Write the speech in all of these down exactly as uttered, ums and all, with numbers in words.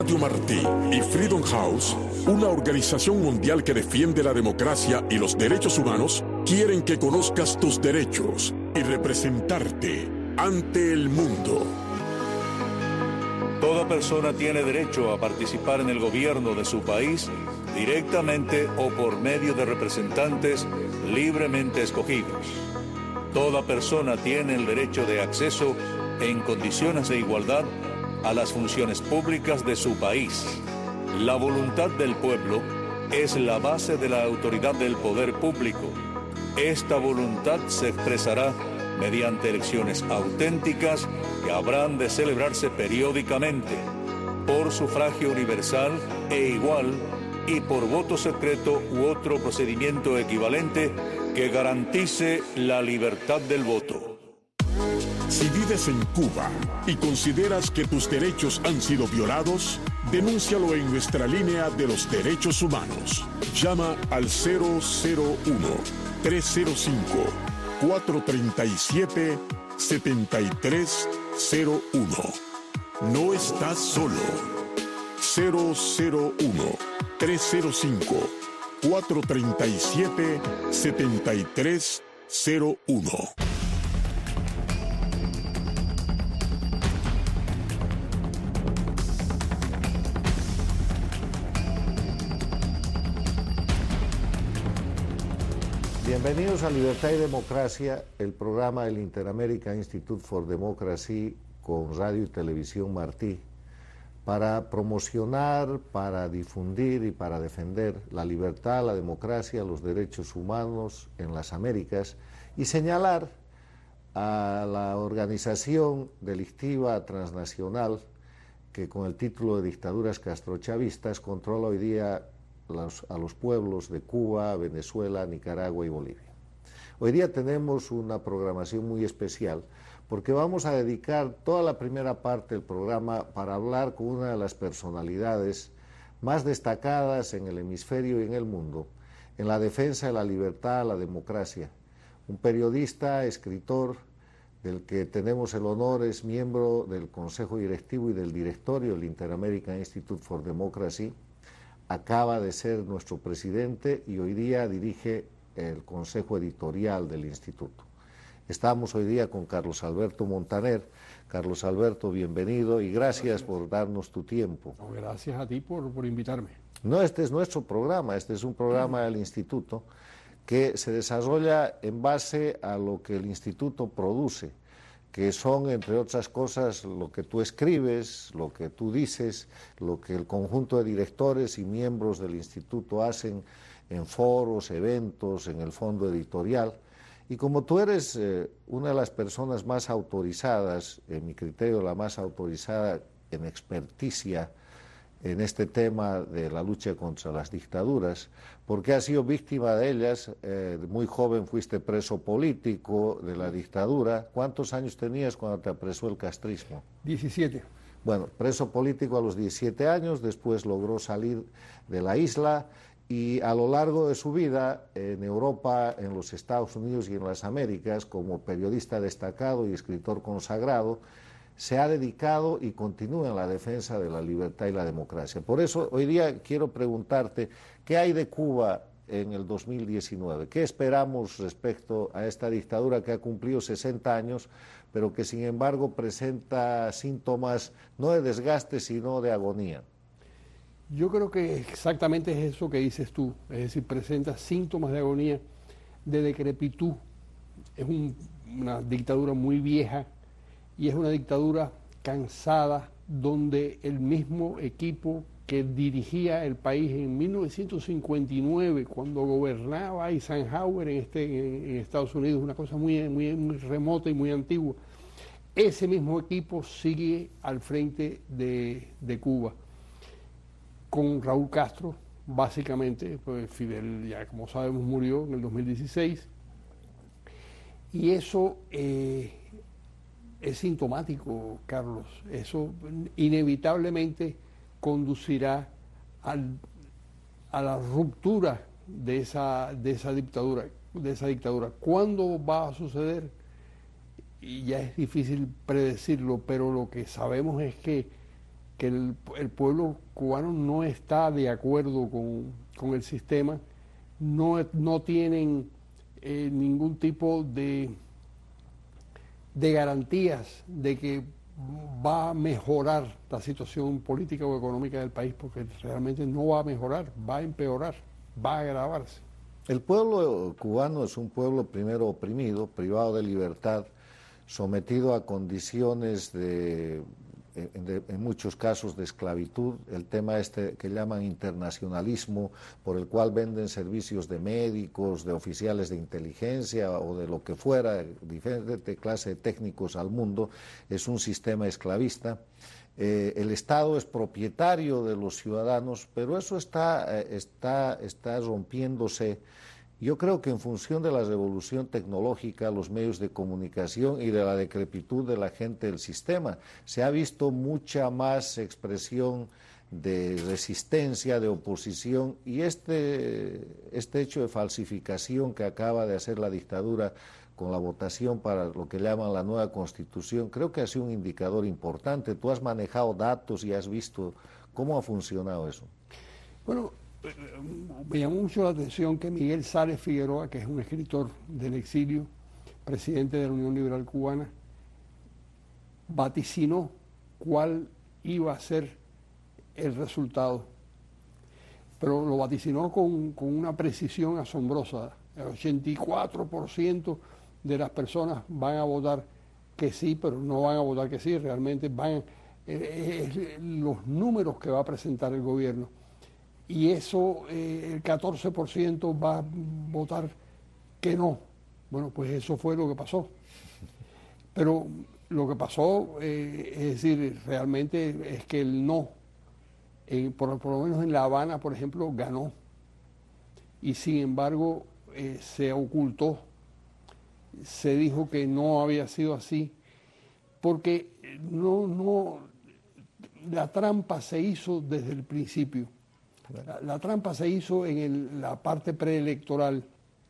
Radio Martí y Freedom House, una organización mundial que defiende la democracia y los derechos humanos, quieren que conozcas tus derechos y representarte ante el mundo. Toda persona tiene derecho a participar en el gobierno de su país directamente o por medio de representantes libremente escogidos. Toda persona tiene el derecho de acceso en condiciones de igualdad a las funciones públicas de su país. La voluntad del pueblo es la base de la autoridad del poder público. Esta voluntad se expresará mediante elecciones auténticas que habrán de celebrarse periódicamente, por sufragio universal e igual y por voto secreto u otro procedimiento equivalente que garantice la libertad del voto. Si vives en Cuba y consideras que tus derechos han sido violados, denúncialo en nuestra línea de los derechos humanos. Llama al cero cero uno, tres cero cinco, cuatro tres siete, siete tres cero uno. No estás solo. cero cero uno, tres cero cinco, cuatro tres siete, siete tres cero uno. Bienvenidos a Libertad y Democracia, el programa del Inter-American Institute for Democracy con Radio y Televisión Martí, para promocionar, para difundir y para defender la libertad, la democracia, los derechos humanos en las Américas y señalar a la organización delictiva transnacional que con el título de dictaduras castrochavistas controla hoy día los, a los pueblos de Cuba, Venezuela, Nicaragua y Bolivia. Hoy día tenemos una programación muy especial porque vamos a dedicar toda la primera parte del programa para hablar con una de las personalidades más destacadas en el hemisferio y en el mundo en la defensa de la libertad, la democracia. Un periodista, escritor, del que tenemos el honor, es miembro del Consejo Directivo y del Directorio del Inter-American Institute for Democracy, acaba de ser nuestro presidente y hoy día dirige el Consejo Editorial del Instituto. Estamos hoy día con Carlos Alberto Montaner. Carlos Alberto, bienvenido y gracias, gracias. por darnos tu tiempo. No, gracias a ti por, por invitarme. No, este es nuestro programa, este es un programa del Instituto que se desarrolla en base a lo que el Instituto produce, que son, entre otras cosas, lo que tú escribes, lo que tú dices, lo que el conjunto de directores y miembros del Instituto hacen en foros, eventos, en el fondo editorial. Y como tú eres eh, una de las personas más autorizadas, en mi criterio la más autorizada en experticia en este tema de la lucha contra las dictaduras, porque has sido víctima de ellas, eh, muy joven fuiste preso político de la dictadura. ¿Cuántos años tenías cuando te apresó el castrismo? diecisiete. Bueno, preso político a los diecisiete años, después logró salir de la isla y a lo largo de su vida en Europa, en los Estados Unidos y en las Américas, como periodista destacado y escritor consagrado, se ha dedicado y continúa en la defensa de la libertad y la democracia. Por eso hoy día quiero preguntarte, ¿qué hay de Cuba en el dos mil diecinueve? ¿Qué esperamos respecto a esta dictadura que ha cumplido sesenta años, pero que sin embargo presenta síntomas no de desgaste, sino de agonía? Yo creo que exactamente es eso que dices tú, es decir, presenta síntomas de agonía, de decrepitud. Es un, una dictadura muy vieja y es una dictadura cansada, donde el mismo equipo que dirigía el país en mil novecientos cincuenta y nueve, cuando gobernaba Eisenhower en, este, en, en Estados Unidos, una cosa muy, muy, muy remota y muy antigua, ese mismo equipo sigue al frente de, de Cuba, con Raúl Castro, básicamente. Pues Fidel, ya como sabemos, murió en el dos mil dieciséis, y eso eh, es sintomático, Carlos. Eso inevitablemente conducirá al, a la ruptura de esa, de esa dictadura, de esa dictadura. ¿Cuándo va a suceder? Y ya es difícil predecirlo, pero lo que sabemos es que, que el, el pueblo cubano no está de acuerdo con, con el sistema, no, no tienen eh, ningún tipo de, de garantías de que va a mejorar la situación política o económica del país, porque realmente no va a mejorar, va a empeorar, va a agravarse. El pueblo cubano es un pueblo primero oprimido, privado de libertad, sometido a condiciones de, de, en muchos casos de esclavitud, el tema este que llaman internacionalismo, por el cual venden servicios de médicos, de oficiales de inteligencia o de lo que fuera, diferente clase de técnicos al mundo, es un sistema esclavista. Eh, el Estado es propietario de los ciudadanos, pero eso está, eh, está, está rompiéndose. Yo creo que en función de la revolución tecnológica, los medios de comunicación y de la decrepitud de la gente del sistema, se ha visto mucha más expresión de resistencia, de oposición, y este, este hecho de falsificación que acaba de hacer la dictadura con la votación para lo que llaman la nueva Constitución, creo que ha sido un indicador importante. Tú has manejado datos y has visto cómo ha funcionado eso. Bueno, me llamó mucho la atención que Miguel Sales Figueroa, que es un escritor del exilio, presidente de la Unión Liberal Cubana, vaticinó cuál iba a ser el resultado, pero lo vaticinó con, con una precisión asombrosa. El ochenta y cuatro por ciento de las personas van a votar que sí, pero no van a votar que sí, realmente van, eh, eh, los números que va a presentar el gobierno. Y eso, eh, el catorce por ciento va a votar que no. Bueno, pues eso fue lo que pasó. Pero lo que pasó, eh, es decir, realmente es que el no, eh, por, por lo menos en La Habana, por ejemplo, ganó. Y sin embargo, eh, se ocultó, se dijo que no había sido así, porque no, no, la trampa se hizo desde el principio. La, la trampa se hizo en el, la parte preelectoral.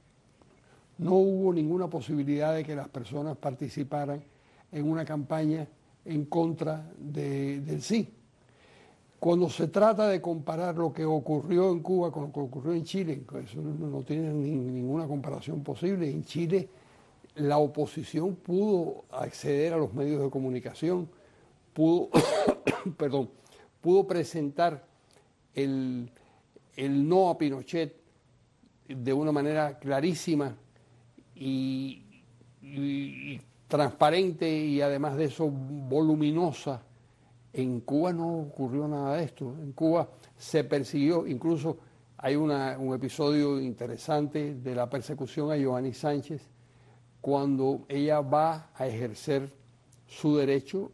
No hubo ninguna posibilidad de que las personas participaran en una campaña en contra de, del sí. Cuando se trata de comparar lo que ocurrió en Cuba con lo que ocurrió en Chile, eso no, no tiene ni, ninguna comparación posible. En Chile la oposición pudo acceder a los medios de comunicación, pudo, perdón, pudo presentar el, el no a Pinochet de una manera clarísima y, y, y transparente, y además de eso voluminosa. En Cuba no ocurrió nada de esto. En Cuba se persiguió, incluso hay una, un episodio interesante de la persecución a Yoani Sánchez, cuando ella va a ejercer su derecho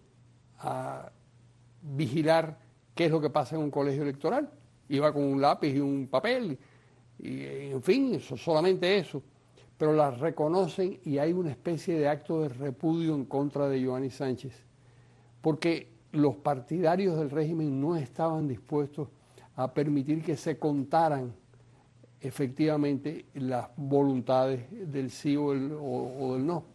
a vigilar qué es lo que pasa en un colegio electoral. Iba con un lápiz y un papel, y en fin, eso, solamente eso. Pero la reconocen y hay una especie de acto de repudio en contra de Yoani Sánchez, porque los partidarios del régimen no estaban dispuestos a permitir que se contaran efectivamente las voluntades del sí o, el, o, o del no,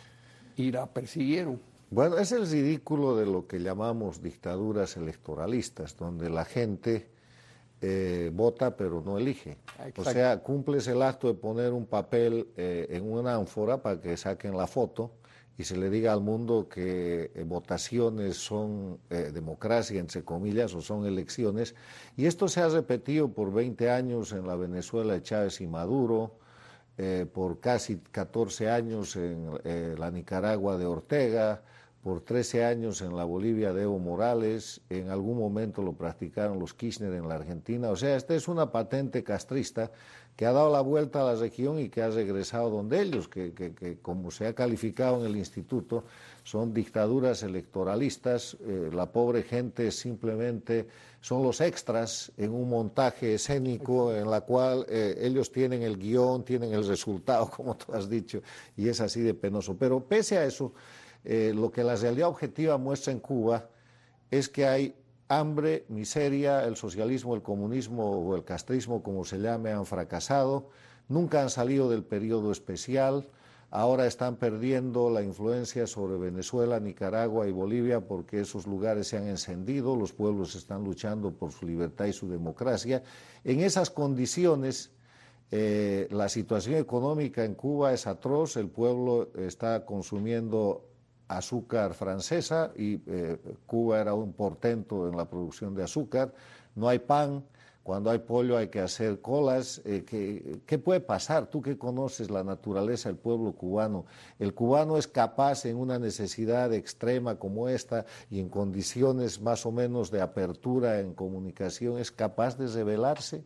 y la persiguieron. Bueno, es el ridículo de lo que llamamos dictaduras electoralistas, donde la gente eh, vota pero no elige. Exacto. O sea, cumples el acto de poner un papel eh, en una ánfora para que saquen la foto y se le diga al mundo que eh, votaciones son eh, democracia, entre comillas, o son elecciones. Y esto se ha repetido por veinte años en la Venezuela de Chávez y Maduro, eh, por casi catorce años en eh, la Nicaragua de Ortega, por trece años en la Bolivia de Evo Morales, en algún momento lo practicaron los Kirchner en la Argentina. O sea, esta es una patente castrista que ha dado la vuelta a la región y que ha regresado donde ellos, que, que, que como se ha calificado en el instituto, son dictaduras electoralistas. Eh, la pobre gente simplemente son los extras en un montaje escénico en la cual eh, ellos tienen el guión, tienen el resultado, como tú has dicho, y es así de penoso. Pero pese a eso, eh, lo que la realidad objetiva muestra en Cuba es que hay hambre, miseria, el socialismo, el comunismo o el castrismo, como se llame, han fracasado, nunca han salido del periodo especial, ahora están perdiendo la influencia sobre Venezuela, Nicaragua y Bolivia porque esos lugares se han encendido, los pueblos están luchando por su libertad y su democracia. En esas condiciones, eh, la situación económica en Cuba es atroz, el pueblo está consumiendo azúcar francesa y eh, Cuba era un portento en la producción de azúcar, no hay pan, cuando hay pollo hay que hacer colas. Eh, ¿qué, ¿Qué puede pasar? Tú que conoces la naturaleza del pueblo cubano, ¿el cubano es capaz en una necesidad extrema como esta y en condiciones más o menos de apertura en comunicación, es capaz de rebelarse?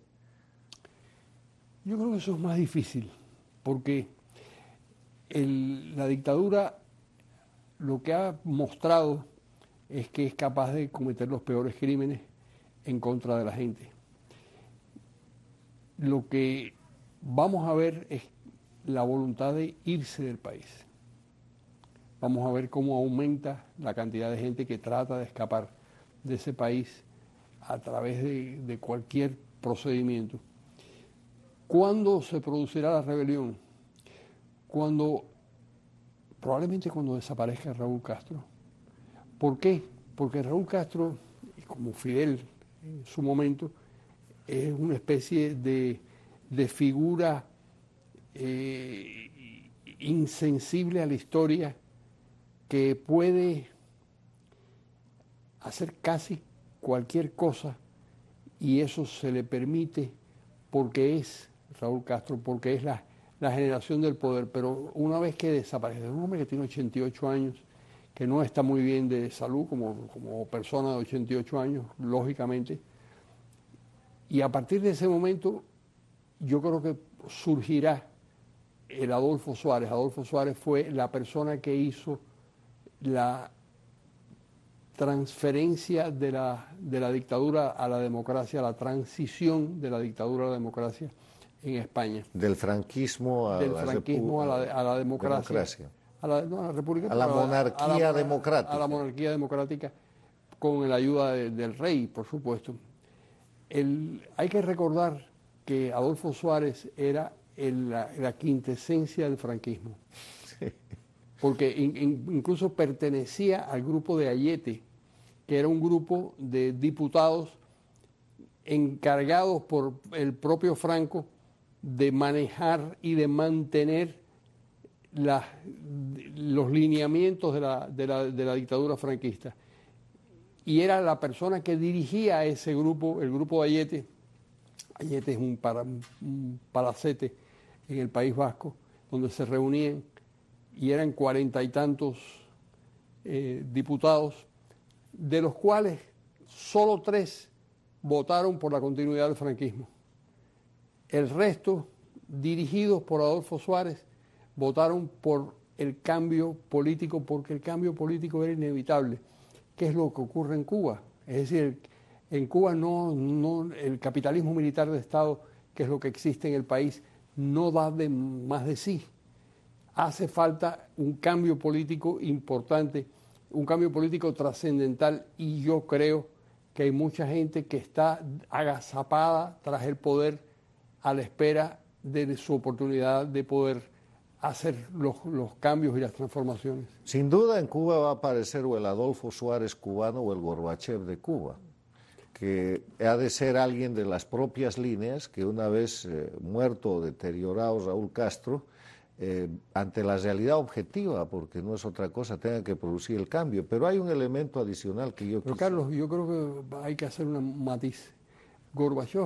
Yo creo que eso es más difícil, porque el, la dictadura lo que ha mostrado es que es capaz de cometer los peores crímenes en contra de la gente. Lo que vamos a ver es la voluntad de irse del país. Vamos a ver cómo aumenta la cantidad de gente que trata de escapar de ese país a través de, de cualquier procedimiento. ¿Cuándo se producirá la rebelión? Cuando, probablemente cuando desaparezca Raúl Castro. ¿Por qué? Porque Raúl Castro, como Fidel en su momento, es una especie de, de figura eh, insensible a la historia que puede hacer casi cualquier cosa y eso se le permite porque es Raúl Castro, porque es la, la generación del poder. Pero una vez que desaparece, un hombre que tiene ochenta y ocho años, que no está muy bien de salud como, como persona de ochenta y ocho años, lógicamente, y a partir de ese momento yo creo que surgirá el Adolfo Suárez. Adolfo Suárez fue la persona que hizo la transferencia de la, de la dictadura a la democracia, la transición de la dictadura a la democracia en España. Del franquismo a Del la, franquismo a la, a la democracia. democracia. A la, no, a la república. A la monarquía a la, democrática. A la monarquía democrática, con la ayuda de, del rey, por supuesto. El, hay que recordar que Adolfo Suárez era el, la, la quintesencia del franquismo. Sí. Porque in, in, incluso pertenecía al grupo de Ayete, que era un grupo de diputados encargados por el propio Franco de manejar y de mantener la, los lineamientos de la, de, la, de la dictadura franquista. Y era la persona que dirigía a ese grupo, el grupo de Ayete. Ayete es un, para, un palacete en el País Vasco, donde se reunían y eran cuarenta y tantos eh, diputados, de los cuales solo tres votaron por la continuidad del franquismo. El resto, dirigidos por Adolfo Suárez, votaron por el cambio político, porque el cambio político era inevitable. ¿Qué es lo que ocurre en Cuba? Es decir, en Cuba no, no, el capitalismo militar de Estado, que es lo que existe en el país, no da de más de sí. Hace falta un cambio político importante, un cambio político trascendental, y yo creo que hay mucha gente que está agazapada tras el poder a la espera de su oportunidad de poder hacer los, los cambios y las transformaciones. Sin duda en Cuba va a aparecer o el Adolfo Suárez cubano o el Gorbachev de Cuba, que ha de ser alguien de las propias líneas que una vez eh, muerto o deteriorado Raúl Castro, eh, ante la realidad objetiva, porque no es otra cosa, tenga que producir el cambio. Pero hay un elemento adicional que yo Pero quisiera... Carlos, yo creo que hay que hacer un matiz. Gorbachev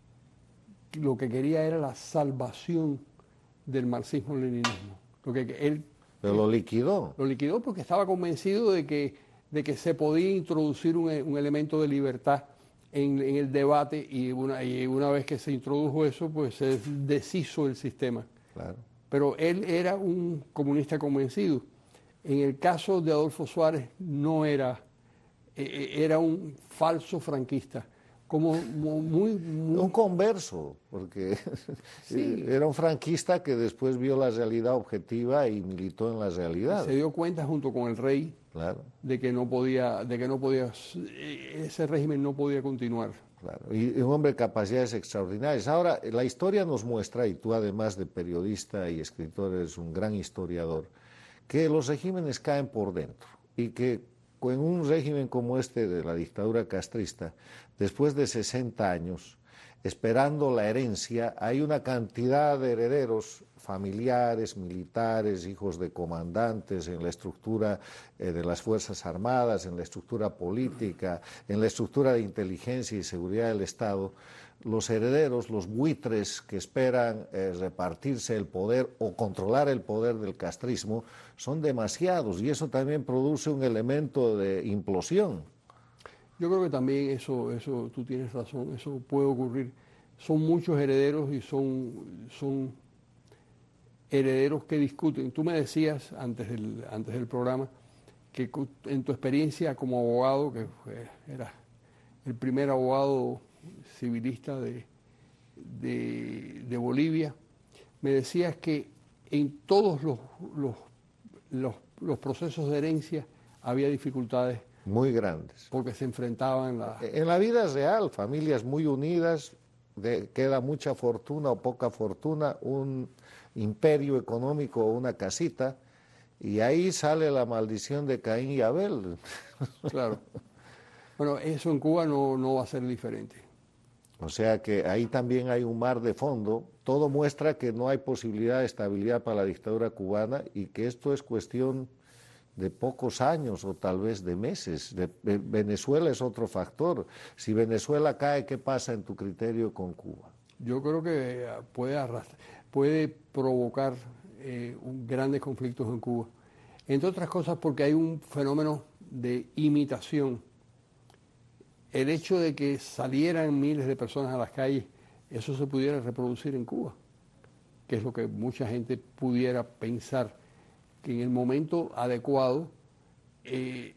lo que quería era la salvación del marxismo-leninismo. Lo que él, Pero lo liquidó. Lo liquidó porque estaba convencido de que, de que se podía introducir un, un elemento de libertad en, en el debate, y una, y una vez que se introdujo eso, pues se deshizo el sistema. Claro. Pero él era un comunista convencido. En el caso de Adolfo Suárez no era, eh, era un falso franquista, como muy, muy... Un converso, porque sí. Era un franquista que después vio la realidad objetiva y militó en la realidad. Se dio cuenta junto con el rey, claro, de que no podía, de que no podía, ese régimen no podía continuar. Claro, y un hombre de capacidades extraordinarias. Ahora, la historia nos muestra, y tú además de periodista y escritor eres un gran historiador, que los regímenes caen por dentro y que en un régimen como este de la dictadura castrista, después de sesenta años, esperando la herencia, hay una cantidad de herederos familiares, militares, hijos de comandantes en la estructura eh, de las Fuerzas Armadas, en la estructura política, en la estructura de inteligencia y seguridad del Estado. Los herederos, los buitres que esperan eh, repartirse el poder o controlar el poder del castrismo son demasiados y eso también produce un elemento de implosión. Yo creo que también eso, eso tú tienes razón, eso puede ocurrir. Son muchos herederos y son, son herederos que discuten. Tú me decías antes del, antes del programa que en tu experiencia como abogado, que fue, era el primer abogado civilista de, de, de Bolivia, me decías que en todos los, los, los, los procesos de herencia había dificultades muy grandes. Porque se enfrentaban... La... En la vida real, familias muy unidas, de, queda mucha fortuna o poca fortuna, un imperio económico o una casita, y ahí sale la maldición de Caín y Abel. Claro. Bueno, eso en Cuba no, no va a ser diferente. O sea que ahí también hay un mar de fondo. Todo muestra que no hay posibilidad de estabilidad para la dictadura cubana y que esto es cuestión de pocos años o tal vez de meses. De, de, Venezuela es otro factor. Si Venezuela cae, ¿qué pasa en tu criterio con Cuba? Yo creo que puede, arrastrar, puede provocar eh, un, grandes conflictos en Cuba. Entre otras cosas porque hay un fenómeno de imitación. El hecho de que salieran miles de personas a las calles, eso se pudiera reproducir en Cuba, que es lo que mucha gente pudiera pensar, que en el momento adecuado eh,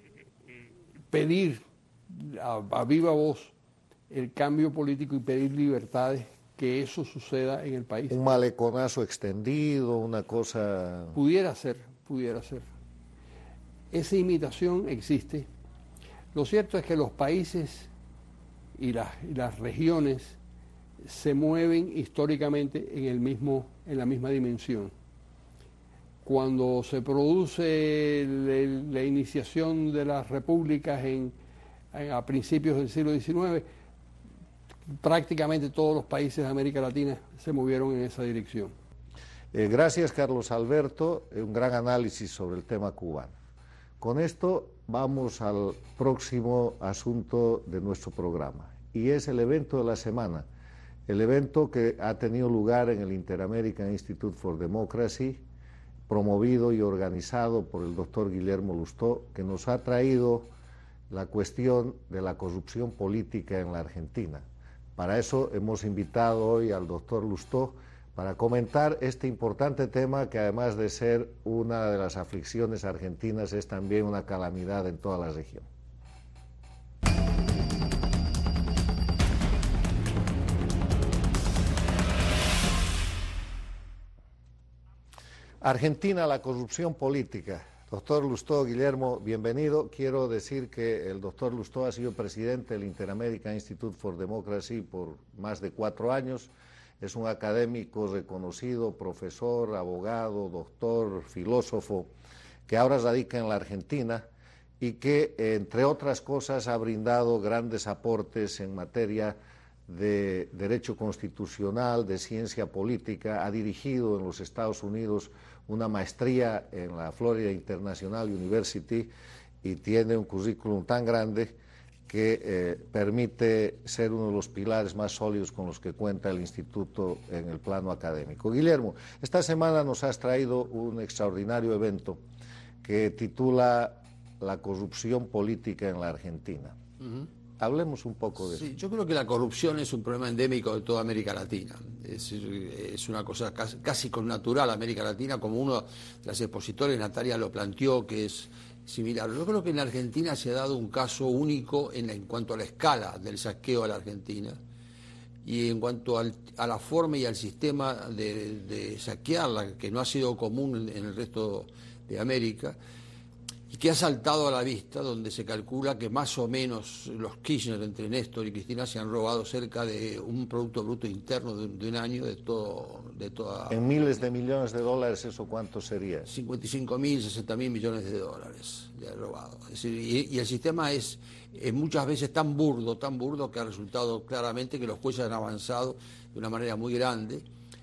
pedir a, a viva voz el cambio político y pedir libertades, que eso suceda en el país. Un maleconazo extendido, una cosa... Pudiera ser, pudiera ser. Esa imitación existe. Lo cierto es que los países y las, y las regiones se mueven históricamente en, el mismo, en la misma dimensión. Cuando se produce el, la iniciación de las repúblicas en, en, a principios del siglo diecinueve, prácticamente todos los países de América Latina se movieron en esa dirección. Eh, gracias, Carlos Alberto, eh, un gran análisis sobre el tema cubano. Con esto vamos al próximo asunto de nuestro programa, y es el evento de la semana, el evento que ha tenido lugar en el Inter-American Institute for Democracy, promovido y organizado por el doctor Guillermo Lustó, que nos ha traído la cuestión de la corrupción política en la Argentina. Para eso hemos invitado hoy al doctor Lustó para comentar este importante tema que, además de ser una de las aflicciones argentinas, es también una calamidad en toda la región. Argentina, la corrupción política. Doctor Lustó, Guillermo, bienvenido. Quiero decir que el doctor Lustó ha sido presidente del Inter-American Institute for Democracy por más de cuatro años. Es un académico reconocido, profesor, abogado, doctor, filósofo, que ahora radica en la Argentina y que, entre otras cosas, ha brindado grandes aportes en materia de derecho constitucional, de ciencia política. Ha dirigido en los Estados Unidos una maestría en la Florida International University y tiene un currículum tan grande que eh, permite ser uno de los pilares más sólidos con los que cuenta el Instituto en el plano académico. Guillermo, esta semana nos has traído un extraordinario evento que titula La corrupción política en la Argentina. Uh-huh. Hablemos un poco de sí, eso. Yo creo que la corrupción es un problema endémico de toda América Latina. Es, es una cosa casi, casi connatural a América Latina, como uno de los expositores, Natalia, lo planteó, que es similar. Yo creo que en la Argentina se ha dado un caso único en, la, en cuanto a la escala del saqueo a la Argentina y en cuanto al, a la forma y al sistema de, de saquearla, que no ha sido común en, en el resto de América, y que ha saltado a la vista, donde se calcula que más o menos los Kirchner, entre Néstor y Cristina, se han robado cerca de un Producto Bruto Interno de, de un año de todo, de toda... En miles de millones de dólares, ¿eso cuánto sería? cincuenta y cinco mil, sesenta mil millones de dólares de robado. Es decir, y, y el sistema es, es muchas veces tan burdo, tan burdo, que ha resultado claramente que los jueces han avanzado de una manera muy grande.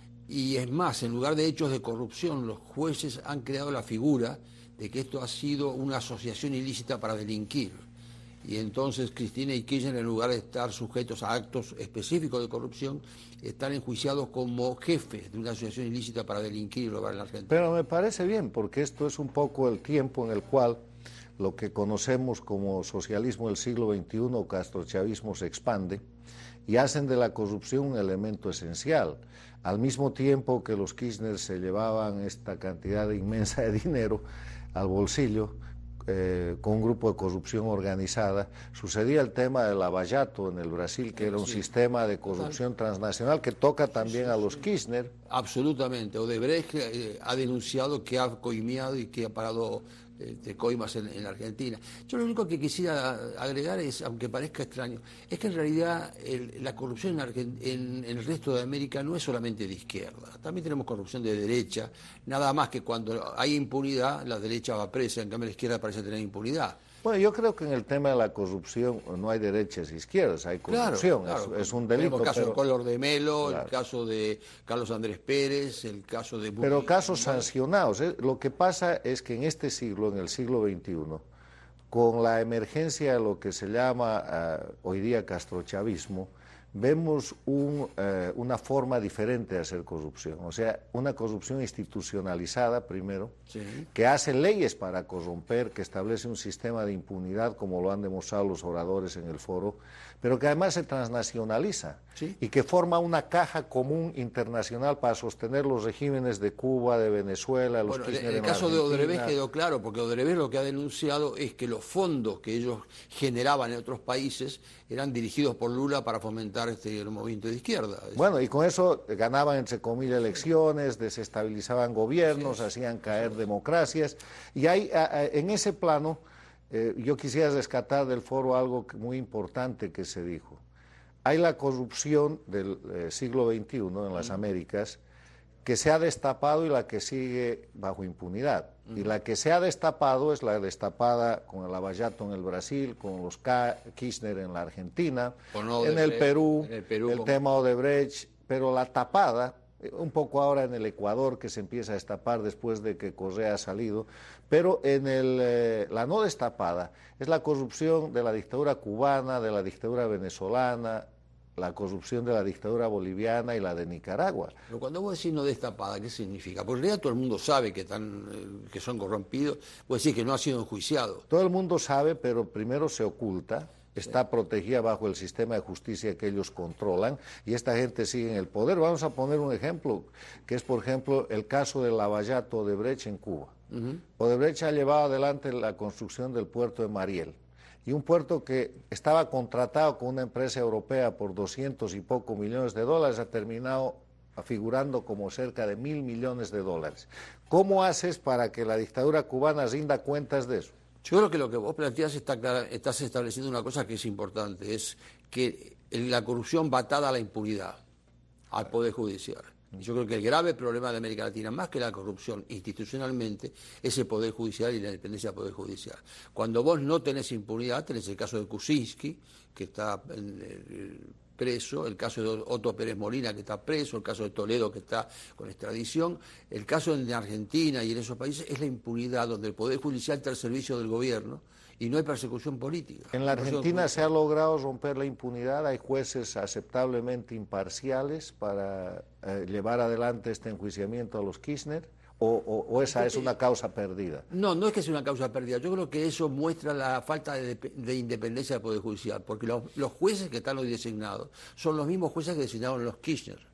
Y es más, en lugar de hechos de corrupción, los jueces han creado la figura de que esto ha sido una asociación ilícita para delinquir. Y entonces Cristina y Kirchner, en lugar de estar sujetos a actos específicos de corrupción, están enjuiciados como jefes de una asociación ilícita para delinquir y robar en la Argentina. Pero me parece bien, porque esto es un poco el tiempo en el cual lo que conocemos como socialismo del siglo veintiuno o castrochavismo se expande y hacen de la corrupción un elemento esencial. Al mismo tiempo que los Kirchner se llevaban esta cantidad inmensa de dinero al bolsillo, eh, con un grupo de corrupción organizada, sucedía el tema del Lava Jato en el Brasil, que era un sí. sistema de corrupción transnacional que toca también sí, sí, a los Kirchner. Absolutamente. Odebrecht eh, ha denunciado que ha coimeado y que ha parado eh, de coimas en, en la Argentina. Yo lo único que quisiera agregar es, aunque parezca extraño, es que en realidad el, la corrupción en, en, en el resto de América no es solamente de izquierda. También tenemos corrupción de derecha, nada más que cuando hay impunidad, la derecha va presa, en cambio la izquierda parece tener impunidad. Bueno, yo creo que en el tema de la corrupción no hay derechas e izquierdas, hay corrupción, claro, claro. Es, es un delito. El caso pero... de Collor de Melo, claro. El caso de Carlos Andrés Pérez, el caso de... Pero casos sancionados. ¿eh? Lo que pasa es que en este siglo, en el siglo veintiuno, con la emergencia de lo que se llama uh, hoy día castrochavismo, vemos un, uh, una forma diferente de hacer corrupción, o sea, una corrupción institucionalizada primero, sí. que hace leyes para corromper, que establece un sistema de impunidad, como lo han demostrado los oradores en el foro, pero que además se transnacionaliza, sí. y que forma una caja común internacional para sostener los regímenes de Cuba, de Venezuela, los bueno, Kirchner en el caso de Odebrecht quedó claro, porque Odebrecht lo que ha denunciado es que los fondos que ellos generaban en otros países eran dirigidos por Lula para fomentar este el movimiento de izquierda. Bueno, y con eso ganaban, entre comillas, elecciones, desestabilizaban gobiernos, sí. hacían caer democracias, y hay, a, a, en ese plano, eh, yo quisiera rescatar del foro algo muy importante que se dijo. Hay la corrupción del eh, siglo veintiuno en las Américas, que se ha destapado y la que sigue bajo impunidad. Uh-huh. Y la que se ha destapado es la destapada con el Lava Jato en el Brasil, con los Kirchner en la Argentina, no en, el Perú, en el Perú, el como... tema Odebrecht, pero la tapada, un poco ahora en el Ecuador, que se empieza a destapar después de que Correa ha salido, pero en el, eh, la no destapada es la corrupción de la dictadura cubana, de la dictadura venezolana, la corrupción de la dictadura boliviana y la de Nicaragua. Pero cuando vos decís no destapada, ¿qué significa? Porque en realidad todo el mundo sabe que, están, eh, que son corrompidos, vos decís que no ha sido enjuiciado. Todo el mundo sabe, pero primero se oculta, está sí. protegida bajo el sistema de justicia que ellos controlan, y esta gente sigue en el poder. Vamos a poner un ejemplo, que es, por ejemplo, el caso del Lava Jato Odebrecht en Cuba. Uh-huh. Odebrecht ha llevado adelante la construcción del puerto de Mariel, y un puerto que estaba contratado con una empresa europea por doscientos y poco millones de dólares ha terminado figurando como cerca de mil millones de dólares. ¿Cómo haces para que la dictadura cubana rinda cuentas de eso? Yo creo que lo que vos planteás está clara, estás estableciendo una cosa que es importante, es que la corrupción va atada a la impunidad, al Poder Judicial. Y yo creo que el grave problema de América Latina, más que la corrupción institucionalmente, es el Poder Judicial y la independencia del Poder Judicial. Cuando vos no tenés impunidad, tenés el caso de Kuczynski, que está en, eh, preso, el caso de Otto Pérez Molina, que está preso, el caso de Toledo, que está con extradición. El caso en Argentina y en esos países es la impunidad, donde el Poder Judicial está al servicio del gobierno y no hay persecución política. En la Argentina se ha logrado romper la impunidad, hay jueces aceptablemente imparciales para eh, llevar adelante este enjuiciamiento a los Kirchner, o, o, o esa es una causa perdida. No, no es que sea una causa perdida, yo creo que eso muestra la falta de, de independencia del Poder Judicial, porque los, los jueces que están hoy designados son los mismos jueces que designaron los Kirchner.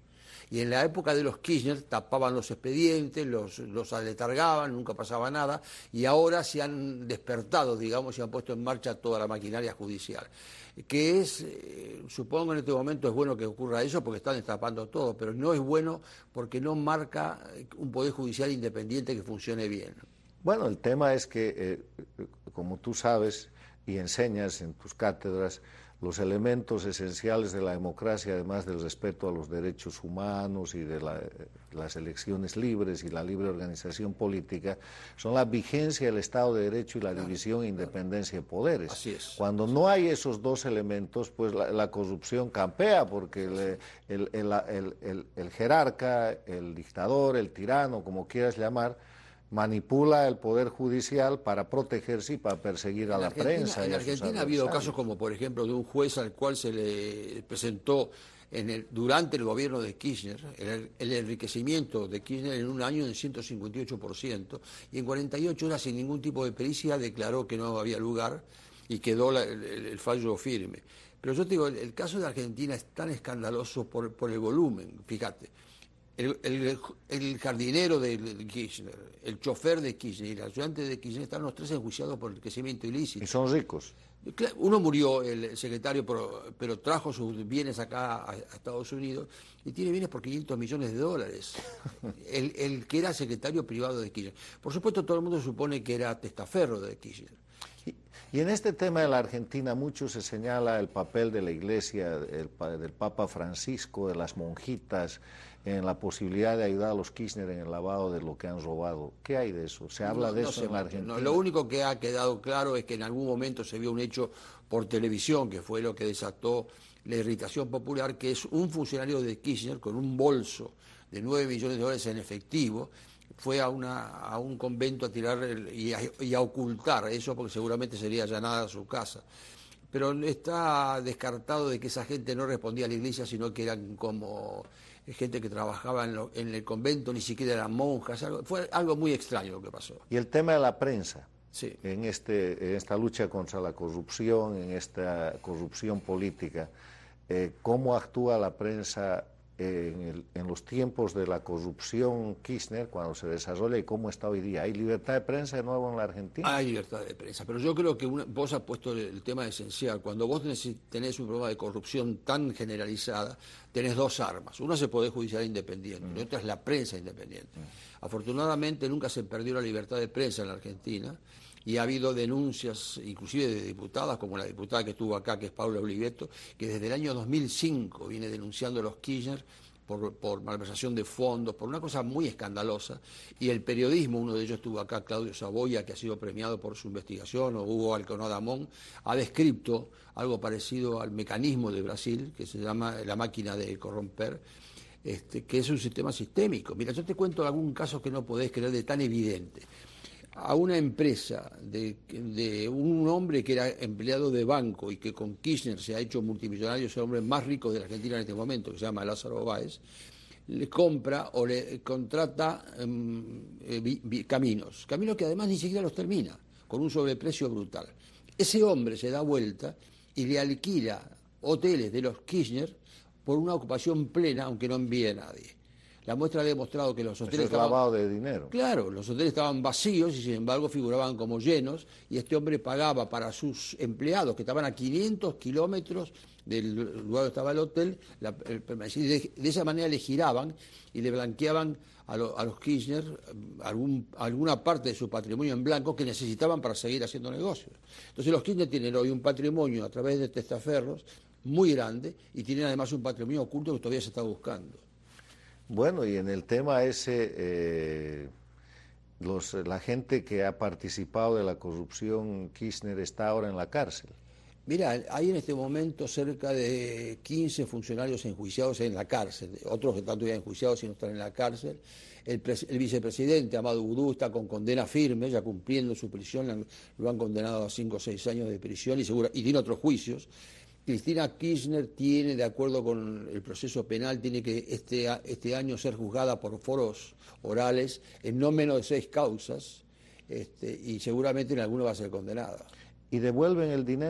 Y en la época de los Kirchner tapaban los expedientes, los, los aletargaban, nunca pasaba nada, y ahora se han despertado, digamos, y han puesto en marcha toda la maquinaria judicial. Que es, eh, supongo en este momento es bueno que ocurra eso porque están destapando todo, pero no es bueno porque no marca un poder judicial independiente que funcione bien. Bueno, el tema es que, eh, como tú sabes y enseñas en tus cátedras, los elementos esenciales de la democracia, además del respeto a los derechos humanos y de la, las elecciones libres y la libre organización política, son la vigencia del Estado de Derecho y la división e independencia de poderes. Así es. Cuando no hay esos dos elementos, pues la, la corrupción campea, porque el, el, el, el, el, el jerarca, el dictador, el tirano, como quieras llamar, manipula el poder judicial para protegerse y para perseguir a la prensa. En Argentina ha habido casos como, por ejemplo, de un juez al cual se le presentó en el, durante el gobierno de Kirchner el, el enriquecimiento de Kirchner en un año en ciento cincuenta y ocho por ciento, y en cuarenta y ocho horas sin ningún tipo de pericia declaró que no había lugar y quedó la, el, el fallo firme. Pero yo te digo, el, el caso de Argentina es tan escandaloso por, por el volumen, fíjate. El, el, el jardinero de Kirchner, el chofer de Kirchner y el ayudante de Kirchner están los tres enjuiciados por enriquecimiento ilícito. Y son ricos. Uno murió, el secretario, pero, pero trajo sus bienes acá a, a Estados Unidos y tiene bienes por quinientos millones de dólares. El, el que era secretario privado de Kirchner. Por supuesto, todo el mundo supone que era testaferro de Kirchner. Y, y en este tema de la Argentina mucho se señala el papel de la Iglesia, el, del Papa Francisco, de las monjitas, en la posibilidad de ayudar a los Kirchner en el lavado de lo que han robado. ¿Qué hay de eso? ¿Se habla no, de no eso sé, en la Argentina? No, lo único que ha quedado claro es que en algún momento se vio un hecho por televisión, que fue lo que desató la irritación popular, que es un funcionario de Kirchner con un bolso de nueve millones de dólares en efectivo, fue a, una, a un convento a tirar el, y, a, y a ocultar eso, porque seguramente sería allanada su casa. Pero está descartado de que esa gente no respondía a la iglesia, sino que eran como gente que trabajaba en, lo, en el convento, ni siquiera eran monjas. Algo, fue algo muy extraño lo que pasó. Y el tema de la prensa, sí. en, este, en esta lucha contra la corrupción, en esta corrupción política, eh, ¿cómo actúa la prensa en, el, en los tiempos de la corrupción Kirchner, cuando se desarrolla, y cómo está hoy día? ¿Hay libertad de prensa de nuevo en la Argentina? Hay libertad de prensa, pero yo creo que una, vos has puesto el, el tema esencial. Cuando vos tenés, tenés un problema de corrupción tan generalizada, tenés dos armas. Una es el Poder Judicial independiente, mm. y otra es la prensa independiente. Mm. Afortunadamente nunca se perdió la libertad de prensa en la Argentina, y ha habido denuncias, inclusive de diputadas, como la diputada que estuvo acá, que es Paula Oliveto, que desde el año dos mil cinco viene denunciando a los Kirchner por, por malversación de fondos, por una cosa muy escandalosa, y el periodismo, uno de ellos estuvo acá, Claudio Saboya, que ha sido premiado por su investigación, o Hugo Alconó Damón, ha descrito algo parecido al mecanismo de Brasil, que se llama la máquina de corromper, este, que es un sistema sistémico. Mira, yo te cuento algún caso que no podés creer de tan evidente. A una empresa de, de un hombre que era empleado de banco y que con Kirchner se ha hecho multimillonario, es el hombre más rico de la Argentina en este momento, que se llama Lázaro Báez, le compra o le contrata um, eh, caminos, caminos que además ni siquiera los termina, con un sobreprecio brutal. Ese hombre se da vuelta y le alquila hoteles de los Kirchner por una ocupación plena, aunque no envíe a nadie. La muestra ha demostrado que los hoteles... Eso es estaban, lavado de dinero. Claro, los hoteles estaban vacíos y sin embargo figuraban como llenos, y este hombre pagaba para sus empleados, que estaban a quinientos kilómetros del lugar donde estaba el hotel, la, el, de, de esa manera le giraban y le blanqueaban a, lo, a los Kirchner algún, alguna parte de su patrimonio en blanco que necesitaban para seguir haciendo negocios. Entonces los Kirchner tienen hoy un patrimonio a través de testaferros muy grande, y tienen además un patrimonio oculto que todavía se está buscando. Bueno, y en el tema ese, eh, los, la gente que ha participado de la corrupción Kirchner está ahora en la cárcel. Mira, hay en este momento cerca de quince funcionarios enjuiciados en la cárcel, otros que están todavía enjuiciados y no están en la cárcel. El, el vicepresidente, Amado Boudou, está con condena firme, ya cumpliendo su prisión, lo han condenado a cinco o seis años de prisión y, segura, y tiene otros juicios. Cristina Kirchner tiene, de acuerdo con el proceso penal, tiene que este, este año ser juzgada por foros orales en no menos de seis causas, este, y seguramente en alguna va a ser condenada. ¿Y devuelven el dinero?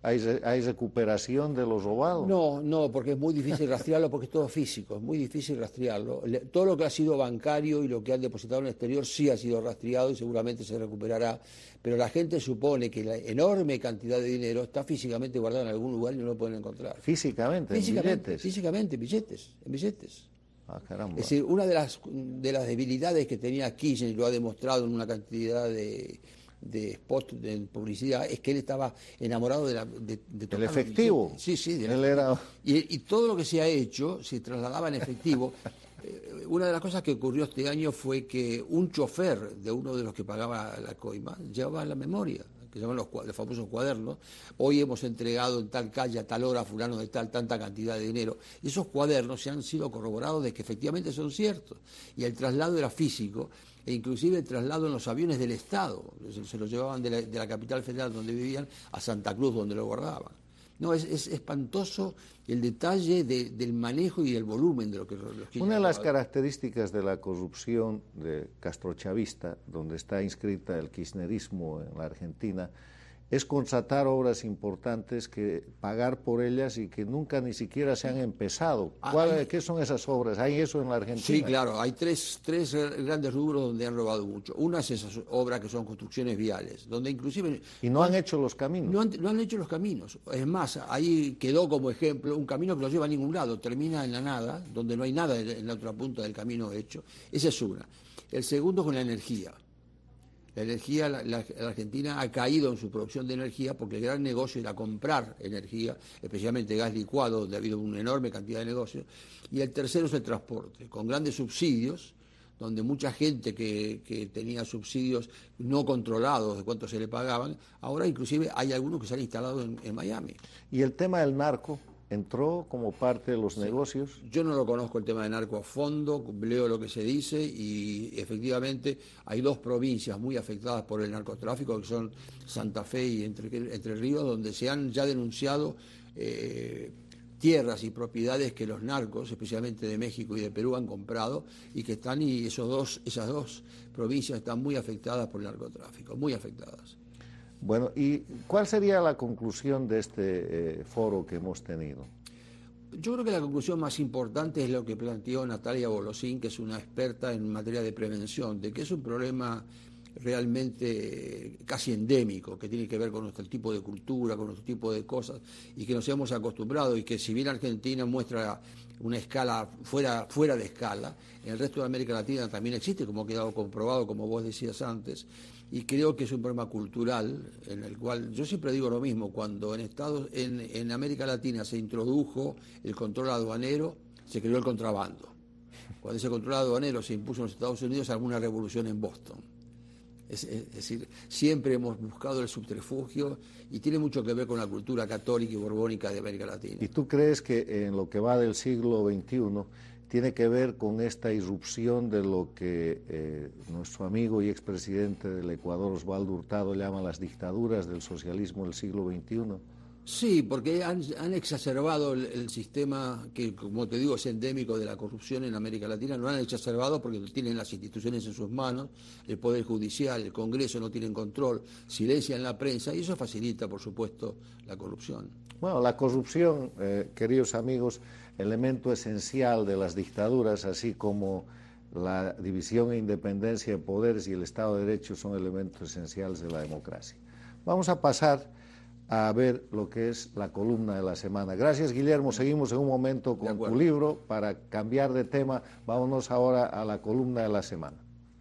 ¿Hay, ¿Hay recuperación de lo robado? No, no, porque es muy difícil rastrearlo, porque es todo físico, es muy difícil rastrearlo. Todo lo que ha sido bancario y lo que han depositado en el exterior sí ha sido rastreado y seguramente se recuperará, pero la gente supone que la enorme cantidad de dinero está físicamente guardado en algún lugar y no lo pueden encontrar. ¿Físicamente? Físicamente, ¿en billetes? Físicamente, en billetes, en billetes. Ah, caramba. Es decir, una de las, de las debilidades que tenía Kirchner, y lo ha demostrado en una cantidad de... de spot, de publicidad, es que él estaba enamorado de, la, de, de tocar el efectivo. Los sí, sí. De él era... y, y todo lo que se ha hecho se trasladaba en efectivo. eh, una de las cosas que ocurrió este año fue que un chofer de uno de los que pagaba la coima llevaba la memoria, que se llaman los, los famosos cuadernos. Hoy hemos entregado en tal calle, a tal hora, a fulano de tal, tanta cantidad de dinero. Y esos cuadernos se han sido corroborados de que efectivamente son ciertos. Y el traslado era físico, e inclusive el traslado en los aviones del Estado. Se, se los llevaban de la, de la capital federal donde vivían a Santa Cruz, donde lo guardaban. No, es, es espantoso el detalle de, del manejo y el volumen de lo que... Los que Una de las características de la corrupción de castrochavista, donde está inscrita el kirchnerismo en la Argentina, es contratar obras importantes, que pagar por ellas y que nunca ni siquiera se han empezado. ¿Cuál, hay, ¿Qué son esas obras? ¿Hay eso en la Argentina? Sí, claro, hay tres, tres grandes rubros donde han robado mucho. Una es esas obras que son construcciones viales, donde inclusive... Y no han hecho los caminos. No han, no han hecho los caminos. Es más, ahí quedó como ejemplo un camino que no lleva a ningún lado, termina en la nada, donde no hay nada en la otra punta del camino hecho. Esa es una. El segundo con la energía. La energía, la, la, la Argentina ha caído en su producción de energía porque el gran negocio era comprar energía, especialmente gas licuado, donde ha habido una enorme cantidad de negocios. Y el tercero es el transporte, con grandes subsidios, donde mucha gente que, que tenía subsidios no controlados de cuánto se le pagaban, ahora inclusive hay algunos que se han instalado en, en Miami. ¿Y el tema del narco entró como parte de los sí. negocios? Yo no lo conozco el tema de narco a fondo, leo lo que se dice y efectivamente hay dos provincias muy afectadas por el narcotráfico, que son Santa Fe y Entre, Entre Ríos, donde se han ya denunciado eh, tierras y propiedades que los narcos, especialmente de México y de Perú, han comprado y que están, y esos dos, esas dos provincias están muy afectadas por el narcotráfico, muy afectadas. Bueno, ¿y cuál sería la conclusión de este eh, foro que hemos tenido? Yo creo que la conclusión más importante es lo que planteó Natalia Bolosín, que es una experta en materia de prevención, de que es un problema realmente casi endémico, que tiene que ver con nuestro tipo de cultura, con nuestro tipo de cosas, y que nos hemos acostumbrado, y que si bien Argentina muestra una escala fuera, fuera de escala, en el resto de América Latina también existe, como ha quedado comprobado, como vos decías antes, y creo que es un problema cultural en el cual yo siempre digo lo mismo: cuando en Estados en, en América Latina se introdujo el control aduanero, se creó el contrabando. Cuando ese control aduanero se impuso en los Estados Unidos, alguna revolución en Boston. Es, es, es decir, siempre hemos buscado el subterfugio y tiene mucho que ver con la cultura católica y borbónica de América Latina. ¿Y tú crees que en lo que va del siglo veintiuno tiene que ver con esta irrupción de lo que eh, nuestro amigo y expresidente del Ecuador, Osvaldo Hurtado, llama las dictaduras del socialismo del siglo veintiuno? Sí, porque han, han exacerbado el, el sistema que, como te digo, es endémico de la corrupción en América Latina. Lo han exacerbado porque tienen las instituciones en sus manos, el Poder Judicial, el Congreso no tienen control, silencian la prensa, y eso facilita, por supuesto, la corrupción. Bueno, la corrupción, eh, queridos amigos, elemento esencial de las dictaduras, así como la división e independencia de poderes y el Estado de Derecho son elementos esenciales de la democracia. Vamos a pasar a ver lo que es la columna de la semana. Gracias, Guillermo. Seguimos en un momento con tu libro. Para cambiar de tema, vámonos ahora a la columna de la semana.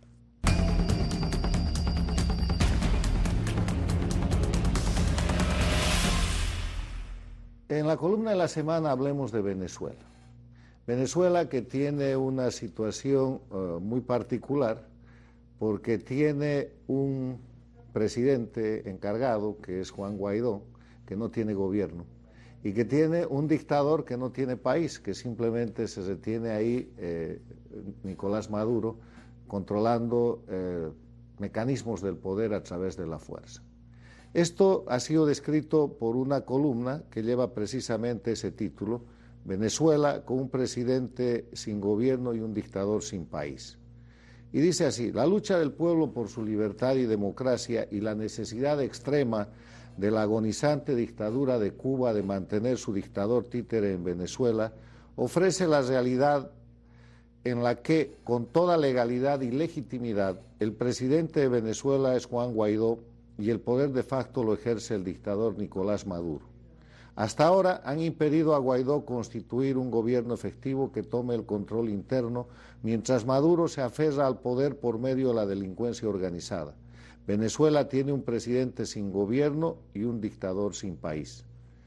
En la columna de la semana hablemos de Venezuela. Venezuela, que tiene una situación uh, muy particular, porque tiene un presidente encargado, que es Juan Guaidó, que no tiene gobierno, y que tiene un dictador que no tiene país, que simplemente se retiene ahí eh, Nicolás Maduro, controlando eh, mecanismos del poder a través de la fuerza. Esto ha sido descrito por una columna que lleva precisamente ese título: Venezuela con un presidente sin gobierno y un dictador sin país. Y dice así: la lucha del pueblo por su libertad y democracia y la necesidad extrema de la agonizante dictadura de Cuba de mantener su dictador títere en Venezuela, ofrece la realidad en la que, con toda legalidad y legitimidad, el presidente de Venezuela es Juan Guaidó y el poder de facto lo ejerce el dictador Nicolás Maduro. Hasta ahora han impedido a Guaidó constituir un gobierno efectivo que tome el control interno, mientras Maduro se aferra al poder por medio de la delincuencia organizada. Venezuela tiene un presidente sin gobierno y un dictador sin país.